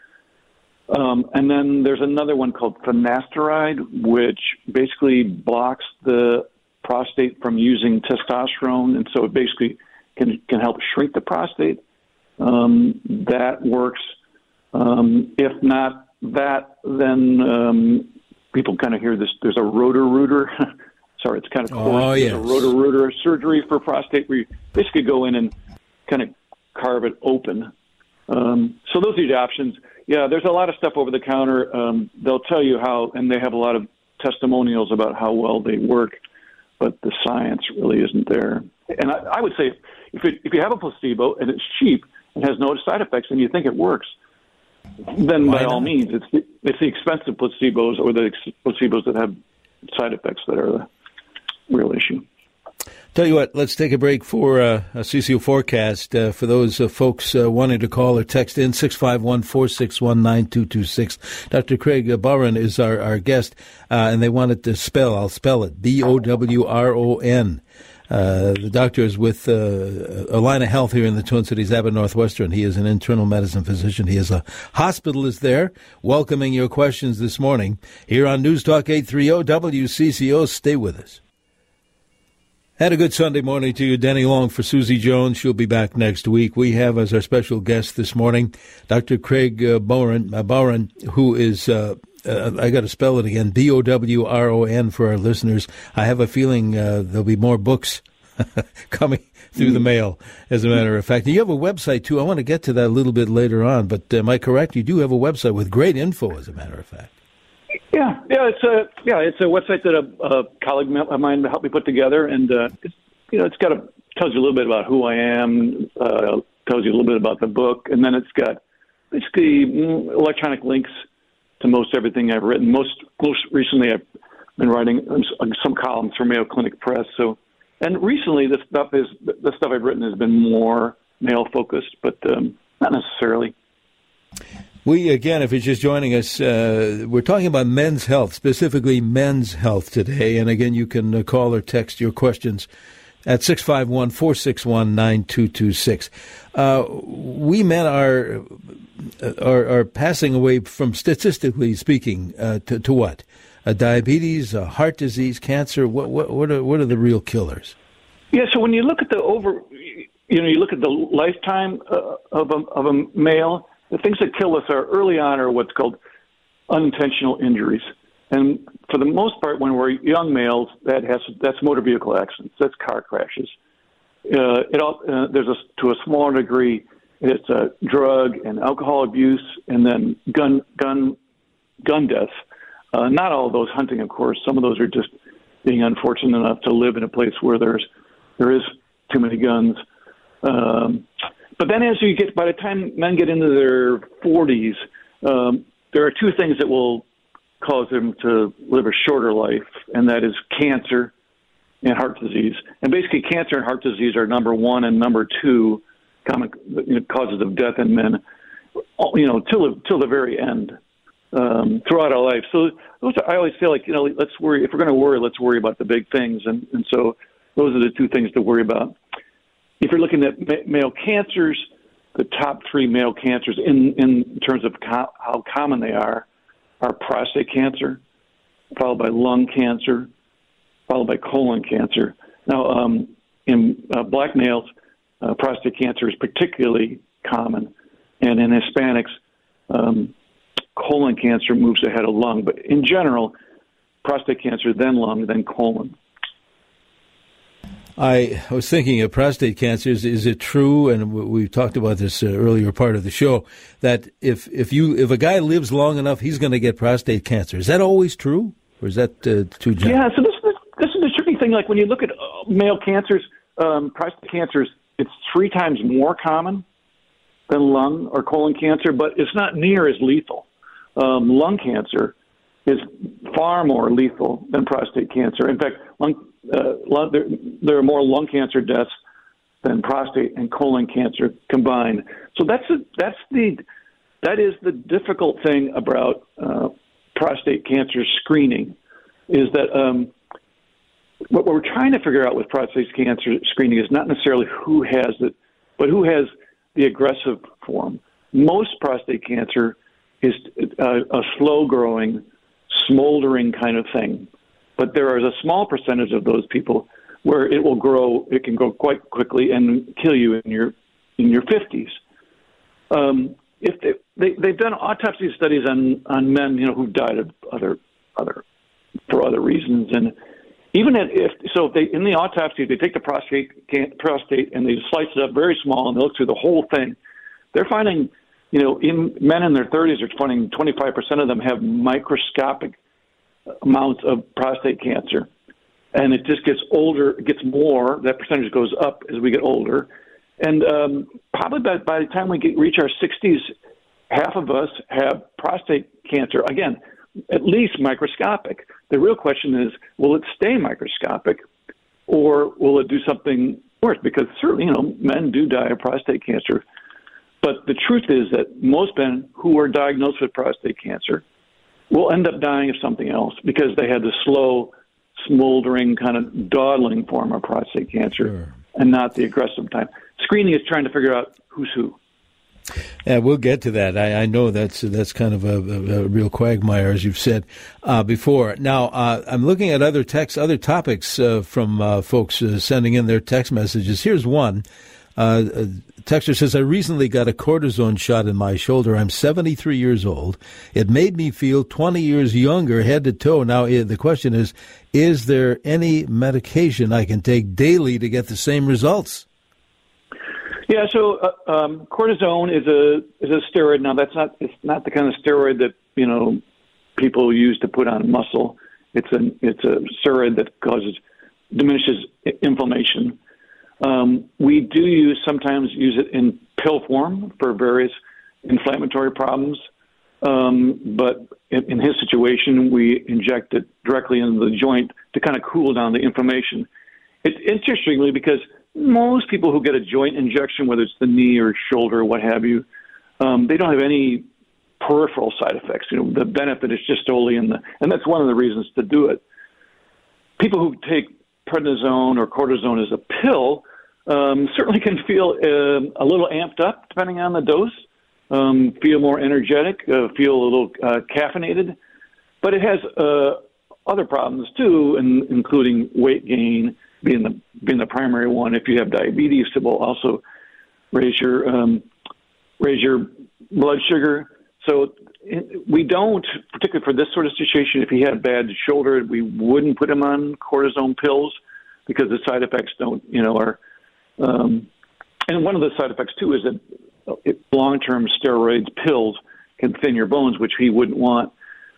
Um, and then there's another one called finasteride, which basically blocks the prostate from using testosterone, and so it basically can can help shrink the prostate. Um, that works. Um, if not that, then um, people kind of hear this. There's a Roto-Rooter. Sorry, it's kind of coarse. Oh, yes. There's a Roto-Rooter surgery for prostate where you basically go in and kind of carve it open. Um, so those are the options. Yeah, there's a lot of stuff over the counter. Um, they'll tell you how, and they have a lot of testimonials about how well they work, but the science really isn't there. And I, I would say if, it, if you have a placebo and it's cheap and has no side effects and you think it works, then Why by not? all means, it's the, it's the expensive placebos or the ex- placebos that have side effects that are the real issue. Tell you what, let's take a break for uh, a C C O forecast. Uh, for those uh, folks uh, wanting to call or text in, six five one, four six one, nine two two six. Doctor Craig Bowron is our, our guest, uh, and they wanted to spell, I'll spell it, B O W R O N. Uh, the doctor is with uh, Allina Health here in the Twin Cities, Abbott Northwestern. He is an internal medicine physician. He is a hospitalist there, welcoming your questions this morning here on News Talk eight thirty W C C O. Stay with us. Had a good Sunday morning to you. Denny Long for Susie Jones. She'll be back next week. We have as our special guest this morning Doctor Craig uh, Bowron, uh, Bowron, who is, uh, uh, I got to spell it again, B O W R O N for our listeners. I have a feeling uh, there'll be more books coming through the mail, as a matter of fact. And you have a website, too. I want to get to that a little bit later on, but uh, am I correct? You do have a website with great info, as a matter of fact. Yeah, yeah, it's a yeah, it's a website that a, a colleague of mine helped me put together, and uh, it's, you know, it's got a tells you a little bit about who I am, uh, tells you a little bit about the book, and then it's got basically electronic links to most everything I've written. Most most recently, I've been writing some columns for Mayo Clinic Press. So, and recently, the stuff is the stuff I've written has been more male focused, but um, not necessarily. We, again, if you're just joining us, uh, we're talking about men's health, specifically men's health today. And again, you can uh, call or text your questions at six five one, four six one, nine two two six. Uh, we men are, are are passing away from, statistically speaking, uh, to, to what? Uh, diabetes, uh, heart disease, cancer. What what what are, what are the real killers? Yeah, so when you look at the over, you know, you look at the lifetime uh, of a of a male. The things that kill us are early on are what's called unintentional injuries. And for the most part, when we're young males, that has that's motor vehicle accidents, that's car crashes. Uh, it all, uh, there's a, to a smaller degree, it's uh, drug and alcohol abuse, and then gun gun gun deaths. Uh, not all of those hunting, of course. Some of those are just being unfortunate enough to live in a place where there's there is too many guns. Um, but then as you get, by the time men get into their forties, um, there are two things that will cause them to live a shorter life, and that is cancer and heart disease. And basically cancer and heart disease are number one and number two common you know, causes of death in men, you know, till the, till the very end, um, throughout our life. So those are, I always feel like, you know, let's worry, if we're going to worry, let's worry about the big things. And, and so those are the two things to worry about. If you're looking at ma- male cancers, the top three male cancers in, in terms of co- how common they are, are prostate cancer, followed by lung cancer, followed by colon cancer. Now, um, in uh, black males, uh, prostate cancer is particularly common, and in Hispanics, um, colon cancer moves ahead of lung. But in general, prostate cancer, then lung, then colon. I was thinking of prostate cancer. Is, is it true, and we talked about this uh, earlier part of the show, that if, if you if a guy lives long enough, he's going to get prostate cancer? Is that always true, or is that uh, too general? Yeah, so this, this, this is the tricky thing. Like when you look at uh, male cancers, um, prostate cancers, it's three times more common than lung or colon cancer, but it's not near as lethal. Um, lung cancer is far more lethal than prostate cancer. In fact, lung Uh, lung, there, there are more lung cancer deaths than prostate and colon cancer combined. So that's a, that's the that is the difficult thing about uh, prostate cancer screening, is that um, what we're trying to figure out with prostate cancer screening is not necessarily who has it, but who has the aggressive form. Most prostate cancer is a, a slow-growing, smoldering kind of thing. But there is a small percentage of those people where it will grow. It can grow quite quickly and kill you in your in your fifties. Um, if they, they they've done autopsy studies on, on men, you know, who've died of other other for other reasons, and even at, if so, if they in the autopsy they take the prostate prostate and they slice it up very small and they look through the whole thing, they're finding, you know, in men in their thirties, they're finding twenty-five percent of them have microscopic amounts of prostate cancer, and it just gets older, it gets more, that percentage goes up as we get older, and um, probably by, by the time we get, reach our sixties, half of us have prostate cancer, again, at least microscopic. The real question is, will it stay microscopic, or will it do something worse? Because certainly, you know, men do die of prostate cancer, but the truth is that most men who are diagnosed with prostate cancer will end up dying of something else because they had the slow, smoldering, kind of dawdling form of prostate cancer, sure, and not the aggressive type. Screening is trying to figure out who's who. Yeah, we'll get to that. I, I know that's that's kind of a, a, a real quagmire, as you've said uh, before. Now, uh, I'm looking at other texts, other topics uh, from uh, folks uh, sending in their text messages. Here's one. Uh, a texter says, I recently got a cortisone shot in my shoulder. I'm seventy-three years old. It made me feel twenty years younger head to toe. Now, the question is, is there any medication I can take daily to get the same results? Yeah, so uh, um, cortisone is a is a steroid. Now, that's not it's not the kind of steroid that, you know, people use to put on muscle. It's a it's a steroid that causes diminishes inflammation. Um, we do use sometimes use it in pill form for various inflammatory problems, um, but in, in his situation, we inject it directly into the joint to kind of cool down the inflammation. It's interestingly because most people who get a joint injection, whether it's the knee or shoulder or what have you, um, they don't have any peripheral side effects. You know, the benefit is just solely in the, and that's one of the reasons to do it. People who take prednisone or cortisone as a pill um, certainly can feel uh, a little amped up depending on the dose, um, feel more energetic, uh, feel a little uh, caffeinated, but it has uh, other problems too, in, including weight gain being the being the primary one. If you have diabetes, it will also raise your um, raise your blood sugar. So we don't, particularly for this sort of situation, if he had a bad shoulder, we wouldn't put him on cortisone pills because the side effects don't, you know, are, um, and one of the side effects too is that long-term steroids pills can thin your bones, which he wouldn't want.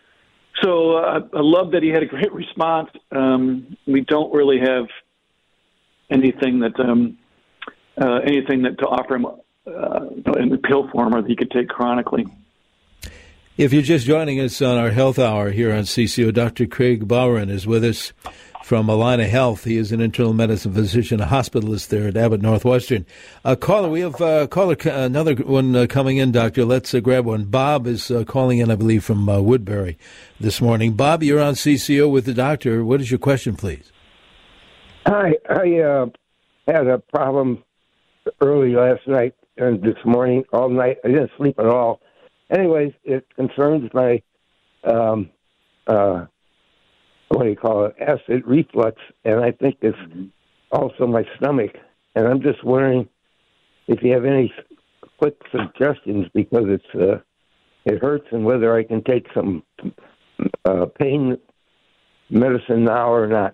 So uh, I love that he had a great response. Um, we don't really have anything that um, uh, anything that to offer him uh, in the pill form or that he could take chronically. If you're just joining us on our Health Hour here on C C O, Doctor Craig Bowron is with us from Allina Health. He is an internal medicine physician, a hospitalist there at Abbott Northwestern. Uh, caller, we have uh, caller, another one uh, coming in, Doctor. Let's uh, grab one. Bob is uh, calling in, I believe, from uh, Woodbury this morning. Bob, you're on C C O with the doctor. What is your question, please? Hi, I uh, had a problem early last night and this morning, all night. I didn't sleep at all. Anyways, it concerns my, um, uh, what do you call it, acid reflux, and I think it's also my stomach. And I'm just wondering if you have any quick suggestions, because it's uh, it hurts, and whether I can take some uh, pain medicine now or not.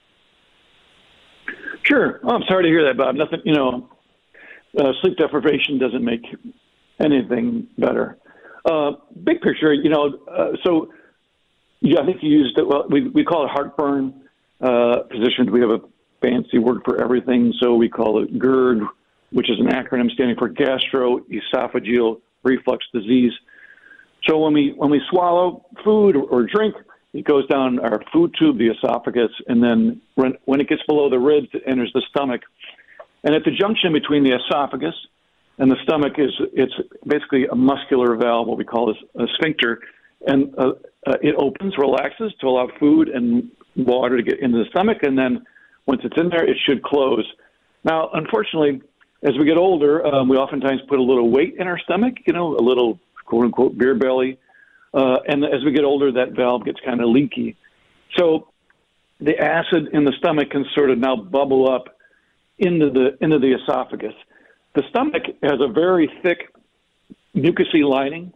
Sure. Oh, I'm sorry to hear that, Bob. Nothing, you know, uh, sleep deprivation doesn't make anything better. Uh, big picture, you know, uh, so yeah, I think you used it. Well, we we call it heartburn. Uh, physicians, we have a fancy word for everything, so we call it GERD, which is an acronym standing for gastroesophageal reflux disease. So when we when we swallow food or, or drink, it goes down our food tube, the esophagus, and then when, when it gets below the ribs, it enters the stomach. And at the junction between the esophagus and the stomach is it's basically a muscular valve, what we call a, a sphincter, and uh, uh, it opens, relaxes to allow food and water to get into the stomach, and then once it's in there, it should close. Now, unfortunately, as we get older, um, we oftentimes put a little weight in our stomach, you know, a little quote-unquote beer belly, uh, and as we get older, that valve gets kind of leaky. So the acid in the stomach can sort of now bubble up into the into the esophagus. The stomach has a very thick mucousy lining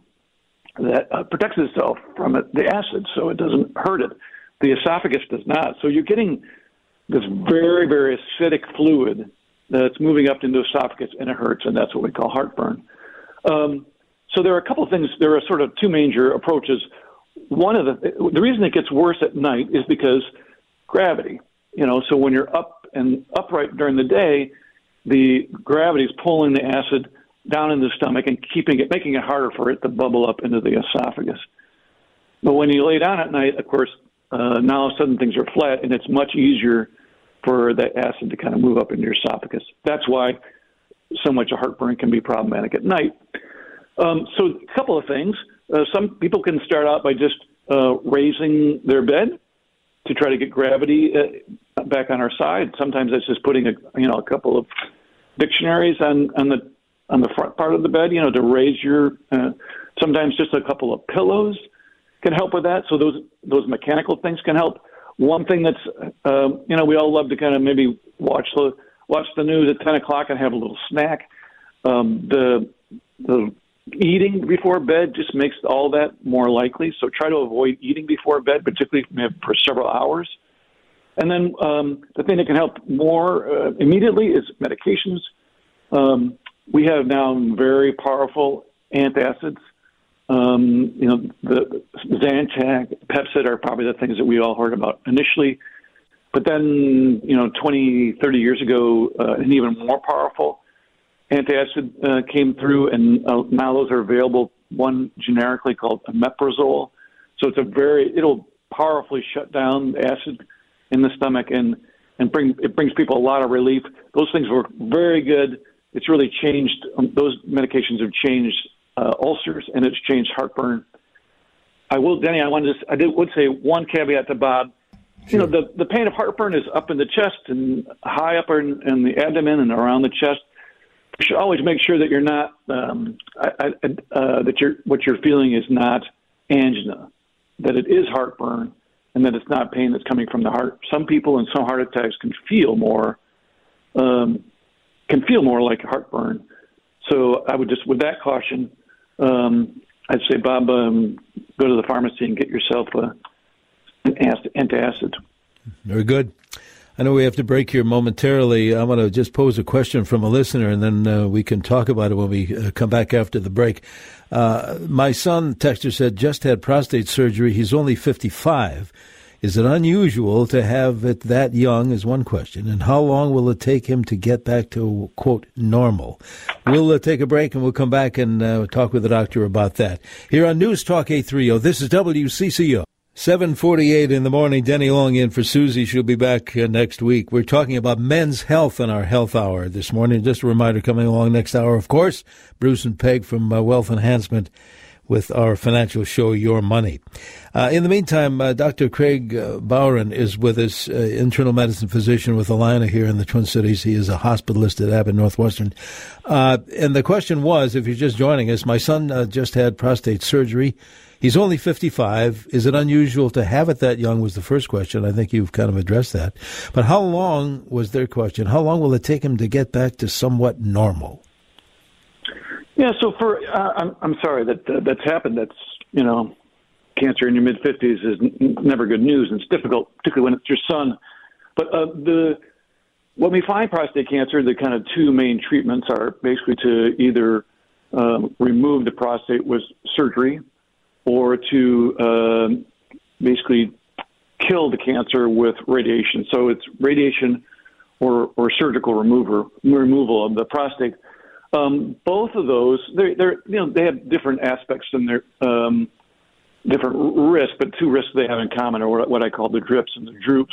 that uh, protects itself from it, the acid, so it doesn't hurt it. The esophagus does not. So you're getting this very, very acidic fluid that's moving up into the esophagus, and it hurts, and that's what we call heartburn. Um, so there are a couple of things. There are sort of two major approaches. One of the the reason it gets worse at night is because gravity. You know, so when you're up and upright during the day, the gravity is pulling the acid down in the stomach and keeping it, making it harder for it to bubble up into the esophagus. But when you lay down at night, of course, uh, now all of a sudden things are flat, and it's much easier for that acid to kind of move up into your esophagus. That's why so much of heartburn can be problematic at night. Um, so a couple of things. Uh, some people can start out by just uh, raising their bed to try to get gravity uh, back on our side. Sometimes that's just putting a you know a couple of dictionaries on, on the on the front part of the bed, you know, to raise your. Uh, sometimes just a couple of pillows can help with that. So those those mechanical things can help. One thing that's um, you know we all love to kind of maybe watch the watch the news at ten o'clock and have a little snack. Um, the the eating before bed just makes all that more likely. So try to avoid eating before bed, particularly for several hours. And then um, the thing that can help more uh, immediately is medications. Um, we have now very powerful antacids. Um, you know, the Zantac, Pepcid are probably the things that we all heard about initially. But then, you know, twenty, thirty years ago, uh, an even more powerful antacid uh, came through, and uh, now those are available, one generically called omeprazole. So it's a very, it'll powerfully shut down the acid in the stomach and, and bring it brings people a lot of relief. Those things were very good. It's really changed, um, those medications have changed uh, ulcers, and it's changed heartburn. I will, Denny, I wanted to, I did, would say one caveat to Bob. Sure. You know, the, the pain of heartburn is up in the chest and high up in, in the abdomen and around the chest. You should always make sure that you're not, um, I, I, uh, that you're, what you're feeling is not angina, that it is heartburn, and that it's not pain that's coming from the heart. Some people in some heart attacks can feel more, um, can feel more like heartburn. So I would just, with that caution, um, I'd say, Bob, um, go to the pharmacy and get yourself uh, an antacid. Very good. I know we have to break here momentarily. I'm going to just pose a question from a listener, and then uh, we can talk about it when we uh, come back after the break. Uh, my son, texter said, just had prostate surgery. He's only fifty-five. Is it unusual to have it that young is one question. And how long will it take him to get back to, quote, normal? We'll uh, take a break, and we'll come back and uh, talk with the doctor about that. Here on News Talk eight thirty, this is W C C O. seven forty-eight in the morning, Denny Long in for Susie. She'll be back uh, next week. We're talking about men's health in our health hour this morning. Just a reminder, coming along next hour, of course, Bruce and Peg from uh, Wealth Enhancement with our financial show, Your Money. Uh, in the meantime, uh, Doctor Craig uh, Bowron is with us, uh, internal medicine physician with Allina here in the Twin Cities. He is a hospitalist at Abbott Northwestern. Uh, and the question was, if you're just joining us, my son uh, just had prostate surgery. He's only fifty-five. Is it unusual to have it that young was the first question. I think you've kind of addressed that. But how long was their question? How long will it take him to get back to somewhat normal? Yeah, so for uh, I'm I'm sorry that uh, that's happened. That's, you know, cancer in your mid fifties is n- never good news, and it's difficult, particularly when it's your son. But uh, the when we find prostate cancer, the kind of two main treatments are basically to either um, remove the prostate with surgery, or to uh, basically kill the cancer with radiation. So it's radiation or or surgical remover removal of the prostate. Um, both of those, they're, they're, you know, they have different aspects and they're um, different risks, but two risks they have in common are what I call the drips and the droops.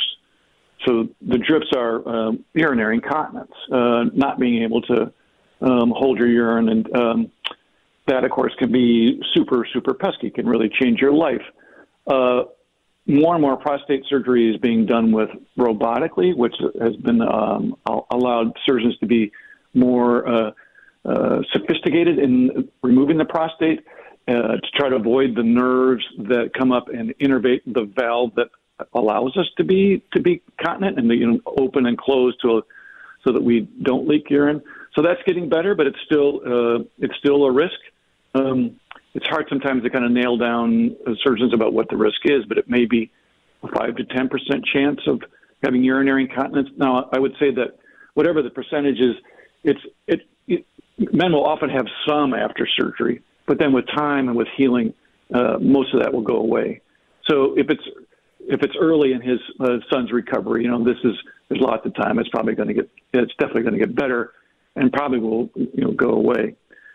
So the drips are um, urinary incontinence, uh, not being able to um, hold your urine, and um, that, of course, can be super, super pesky, can really change your life. Uh, more and more prostate surgery is being done with robotically, which has been um, allowed surgeons to be more uh, Uh, sophisticated in removing the prostate uh, to try to avoid the nerves that come up and innervate the valve that allows us to be to be continent and, you know, open and close to, so that we don't leak urine. So that's getting better, but it's still uh, it's still a risk. Um, it's hard sometimes to kind of nail down surgeons about what the risk is, but it may be a five to ten percent chance of having urinary incontinence. Now, I would say that whatever the percentage is, it's it. it men will often have some after surgery, but then with time and with healing, uh, most of that will go away. So if it's if it's early in his uh, son's recovery, you know, this is there's lots of time. It's probably going to get it's definitely going to get better, and probably will, you know, go away.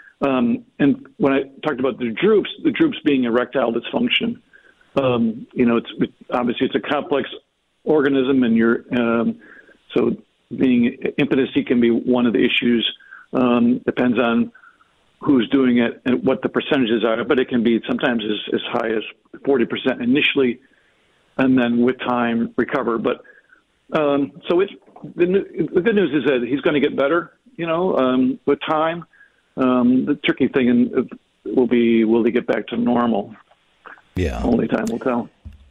Um, and when I talked about the droops, the droops being erectile dysfunction, um, you know, it's it, obviously it's a complex organism, and you're um, so being impotency can be one of the issues. Um, depends on who's doing it and what the percentages are, but it can be sometimes as, as high as forty percent initially, and then with time recover. But um, so it's, the, the good news is that he's going to get better, you know, um, with time. Um, the tricky thing will be, will he get back to normal? Yeah. Only time will tell.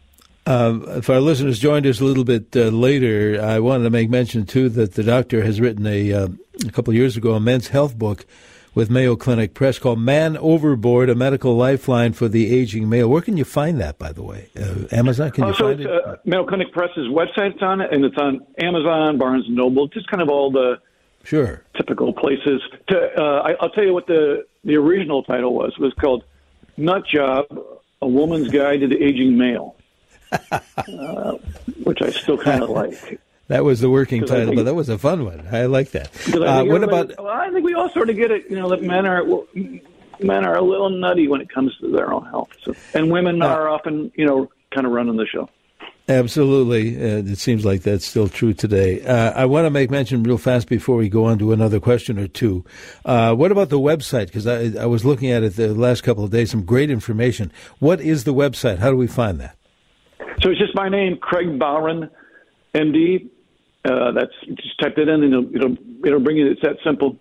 Uh, if our listeners joined us a little bit uh, later, I wanted to make mention, too, that the doctor has written a, uh, a couple of years ago a men's health book with Mayo Clinic Press called Man Overboard, A Medical Lifeline for the Aging Male. Where can you find that, by the way? Uh, Amazon? Can you also, find it? Uh, Mayo Clinic Press's website's on it, and it's on Amazon, Barnes and Noble, just kind of all the sure typical places. To uh, I, I'll tell you what the, the original title was. It was called Nut Job, A Woman's Guide to the Aging Male. uh, which I still kind of like. That was the working title, think, but that was a fun one. I like that. I uh, what about? Well, I think we all sort of get it. You know, that men are well, men are a little nutty when it comes to their own health, so, and women uh, are often, you know, kind of running the show. Absolutely. Uh, it seems like that's still true today. Uh, I want to make mention real fast before we go on to another question or two. Uh, what about the website? Because I, I was looking at it the last couple of days, some great information. What is the website? How do we find that? So it's just my name, Craig Bowron, M D. Uh, that's just type it in, and it'll, it'll it'll bring you. It's that simple.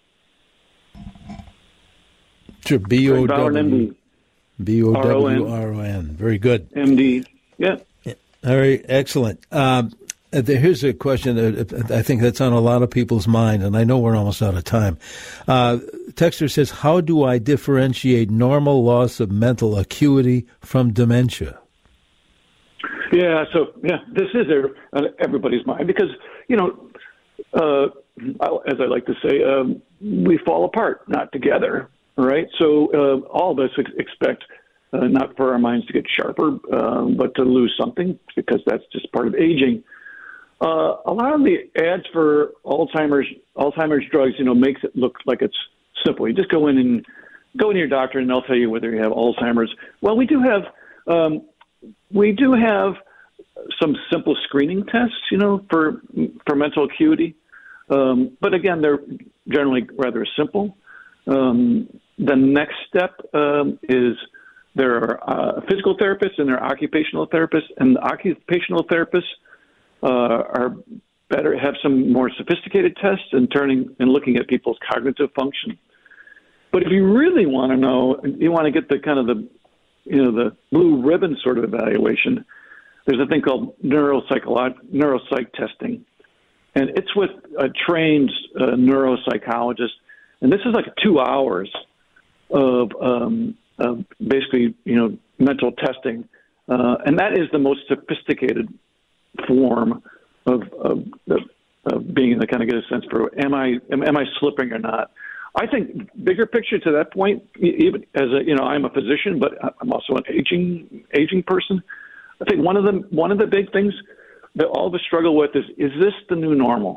Sure, B O W B O W R O N. Very good. M D. Yeah. All right, excellent. Um, here's a question that I think that's on a lot of people's mind, and I know we're almost out of time. Uh, Texter says, how do I differentiate normal loss of mental acuity from dementia? Yeah, so, yeah, this is on everybody's mind because, you know, uh, as I like to say, um, we fall apart, not together, right? So uh, all of us ex- expect uh, not for our minds to get sharper, um, but to lose something because that's just part of aging. Uh, a lot of the ads for Alzheimer's Alzheimer's drugs, you know, makes it look like it's simple. You just go in and go to your doctor, and they'll tell you whether you have Alzheimer's. Well, we do have um, we do have some simple screening tests, you know, for for mental acuity. Um, but again, they're generally rather simple. Um, the next step um, is there are uh, physical therapists and there are occupational therapists, and the occupational therapists uh, are better, have some more sophisticated tests in turning and looking at people's cognitive function. But if you really want to know, you want to get the kind of the, you know, the blue ribbon sort of evaluation, there's a thing called neuropsycholo- neuropsych testing. And it's with a trained uh, neuropsychologist. And this is like two hours of, um, of basically, you know, mental testing. Uh, and that is the most sophisticated form of, of, of, of being to kind of get a sense for, am I, am, am I slipping or not? I think bigger picture to that point, even as a, you know, I'm a physician, but I'm also an aging, aging person. I think one of the, one of the big things that all of us struggle with is, is this the new normal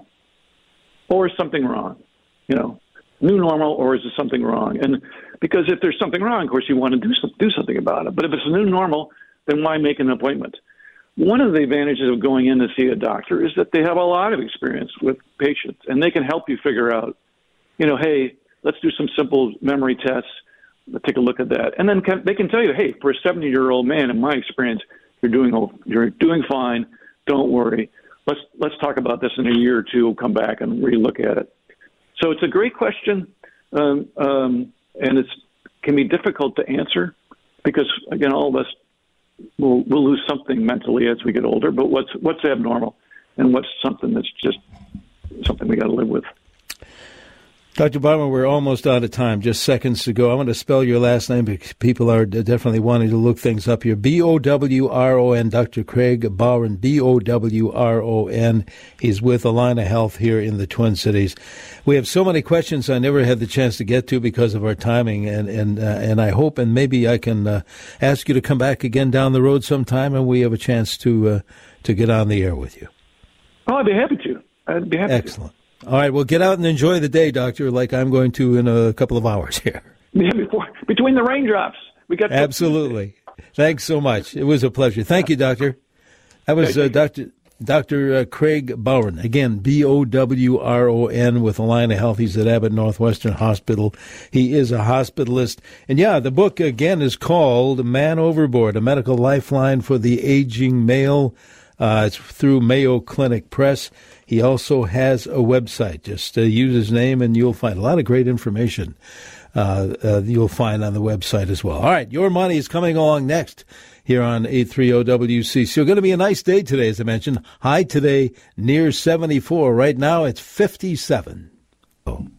or is something wrong? You know, new normal or is there something wrong? And because if there's something wrong, of course, you want to do, some, do something about it. But if it's a new normal, then why make an appointment? One of the advantages of going in to see a doctor is that they have a lot of experience with patients and they can help you figure out, you know, hey, let's do some simple memory tests. Let's take a look at that. And then can, they can tell you, hey, for a seventy-year-old man, in my experience, you're doing you're doing fine. Don't worry. Let's let's talk about this in a year or two. We'll come back and relook at it. So it's a great question, um, um, and it's can be difficult to answer because again, all of us will will lose something mentally as we get older. But what's what's abnormal, and what's something that's just something we got to live with. Doctor Bowerman, we're almost out of time, just seconds to go. I want to spell your last name because people are definitely wanting to look things up here. B O W R O N, Doctor Craig Bowerman, B O W R O N. He's with Allina Health here in the Twin Cities. We have so many questions I never had the chance to get to because of our timing, and and uh, and I hope and maybe I can uh, ask you to come back again down the road sometime and we have a chance to uh, to get on the air with you. Oh, I'd be happy to. I'd be happy Excellent. To. All right, well, get out and enjoy the day, Doctor, like I'm going to in a couple of hours here. Yeah, before, between the raindrops. We got Absolutely. Thanks so much. It was a pleasure. Thank you, Doctor. That was uh, Doctor Doctor Uh, Craig Bowerman. Again, B O W R O N with Allina Health. He's at Abbott Northwestern Hospital. He is a hospitalist. And, yeah, the book, again, is called Man Overboard, A Medical Lifeline for the Aging Male. Uh, it's through Mayo Clinic Press. He also has a website. Just uh, use his name and you'll find a lot of great information uh, uh, you'll find on the website as well. All right, Your Money is coming along next here on eight thirty W C C. So going to be a nice day today, as I mentioned. High today near seventy-four. Right now it's fifty-seven. Oh.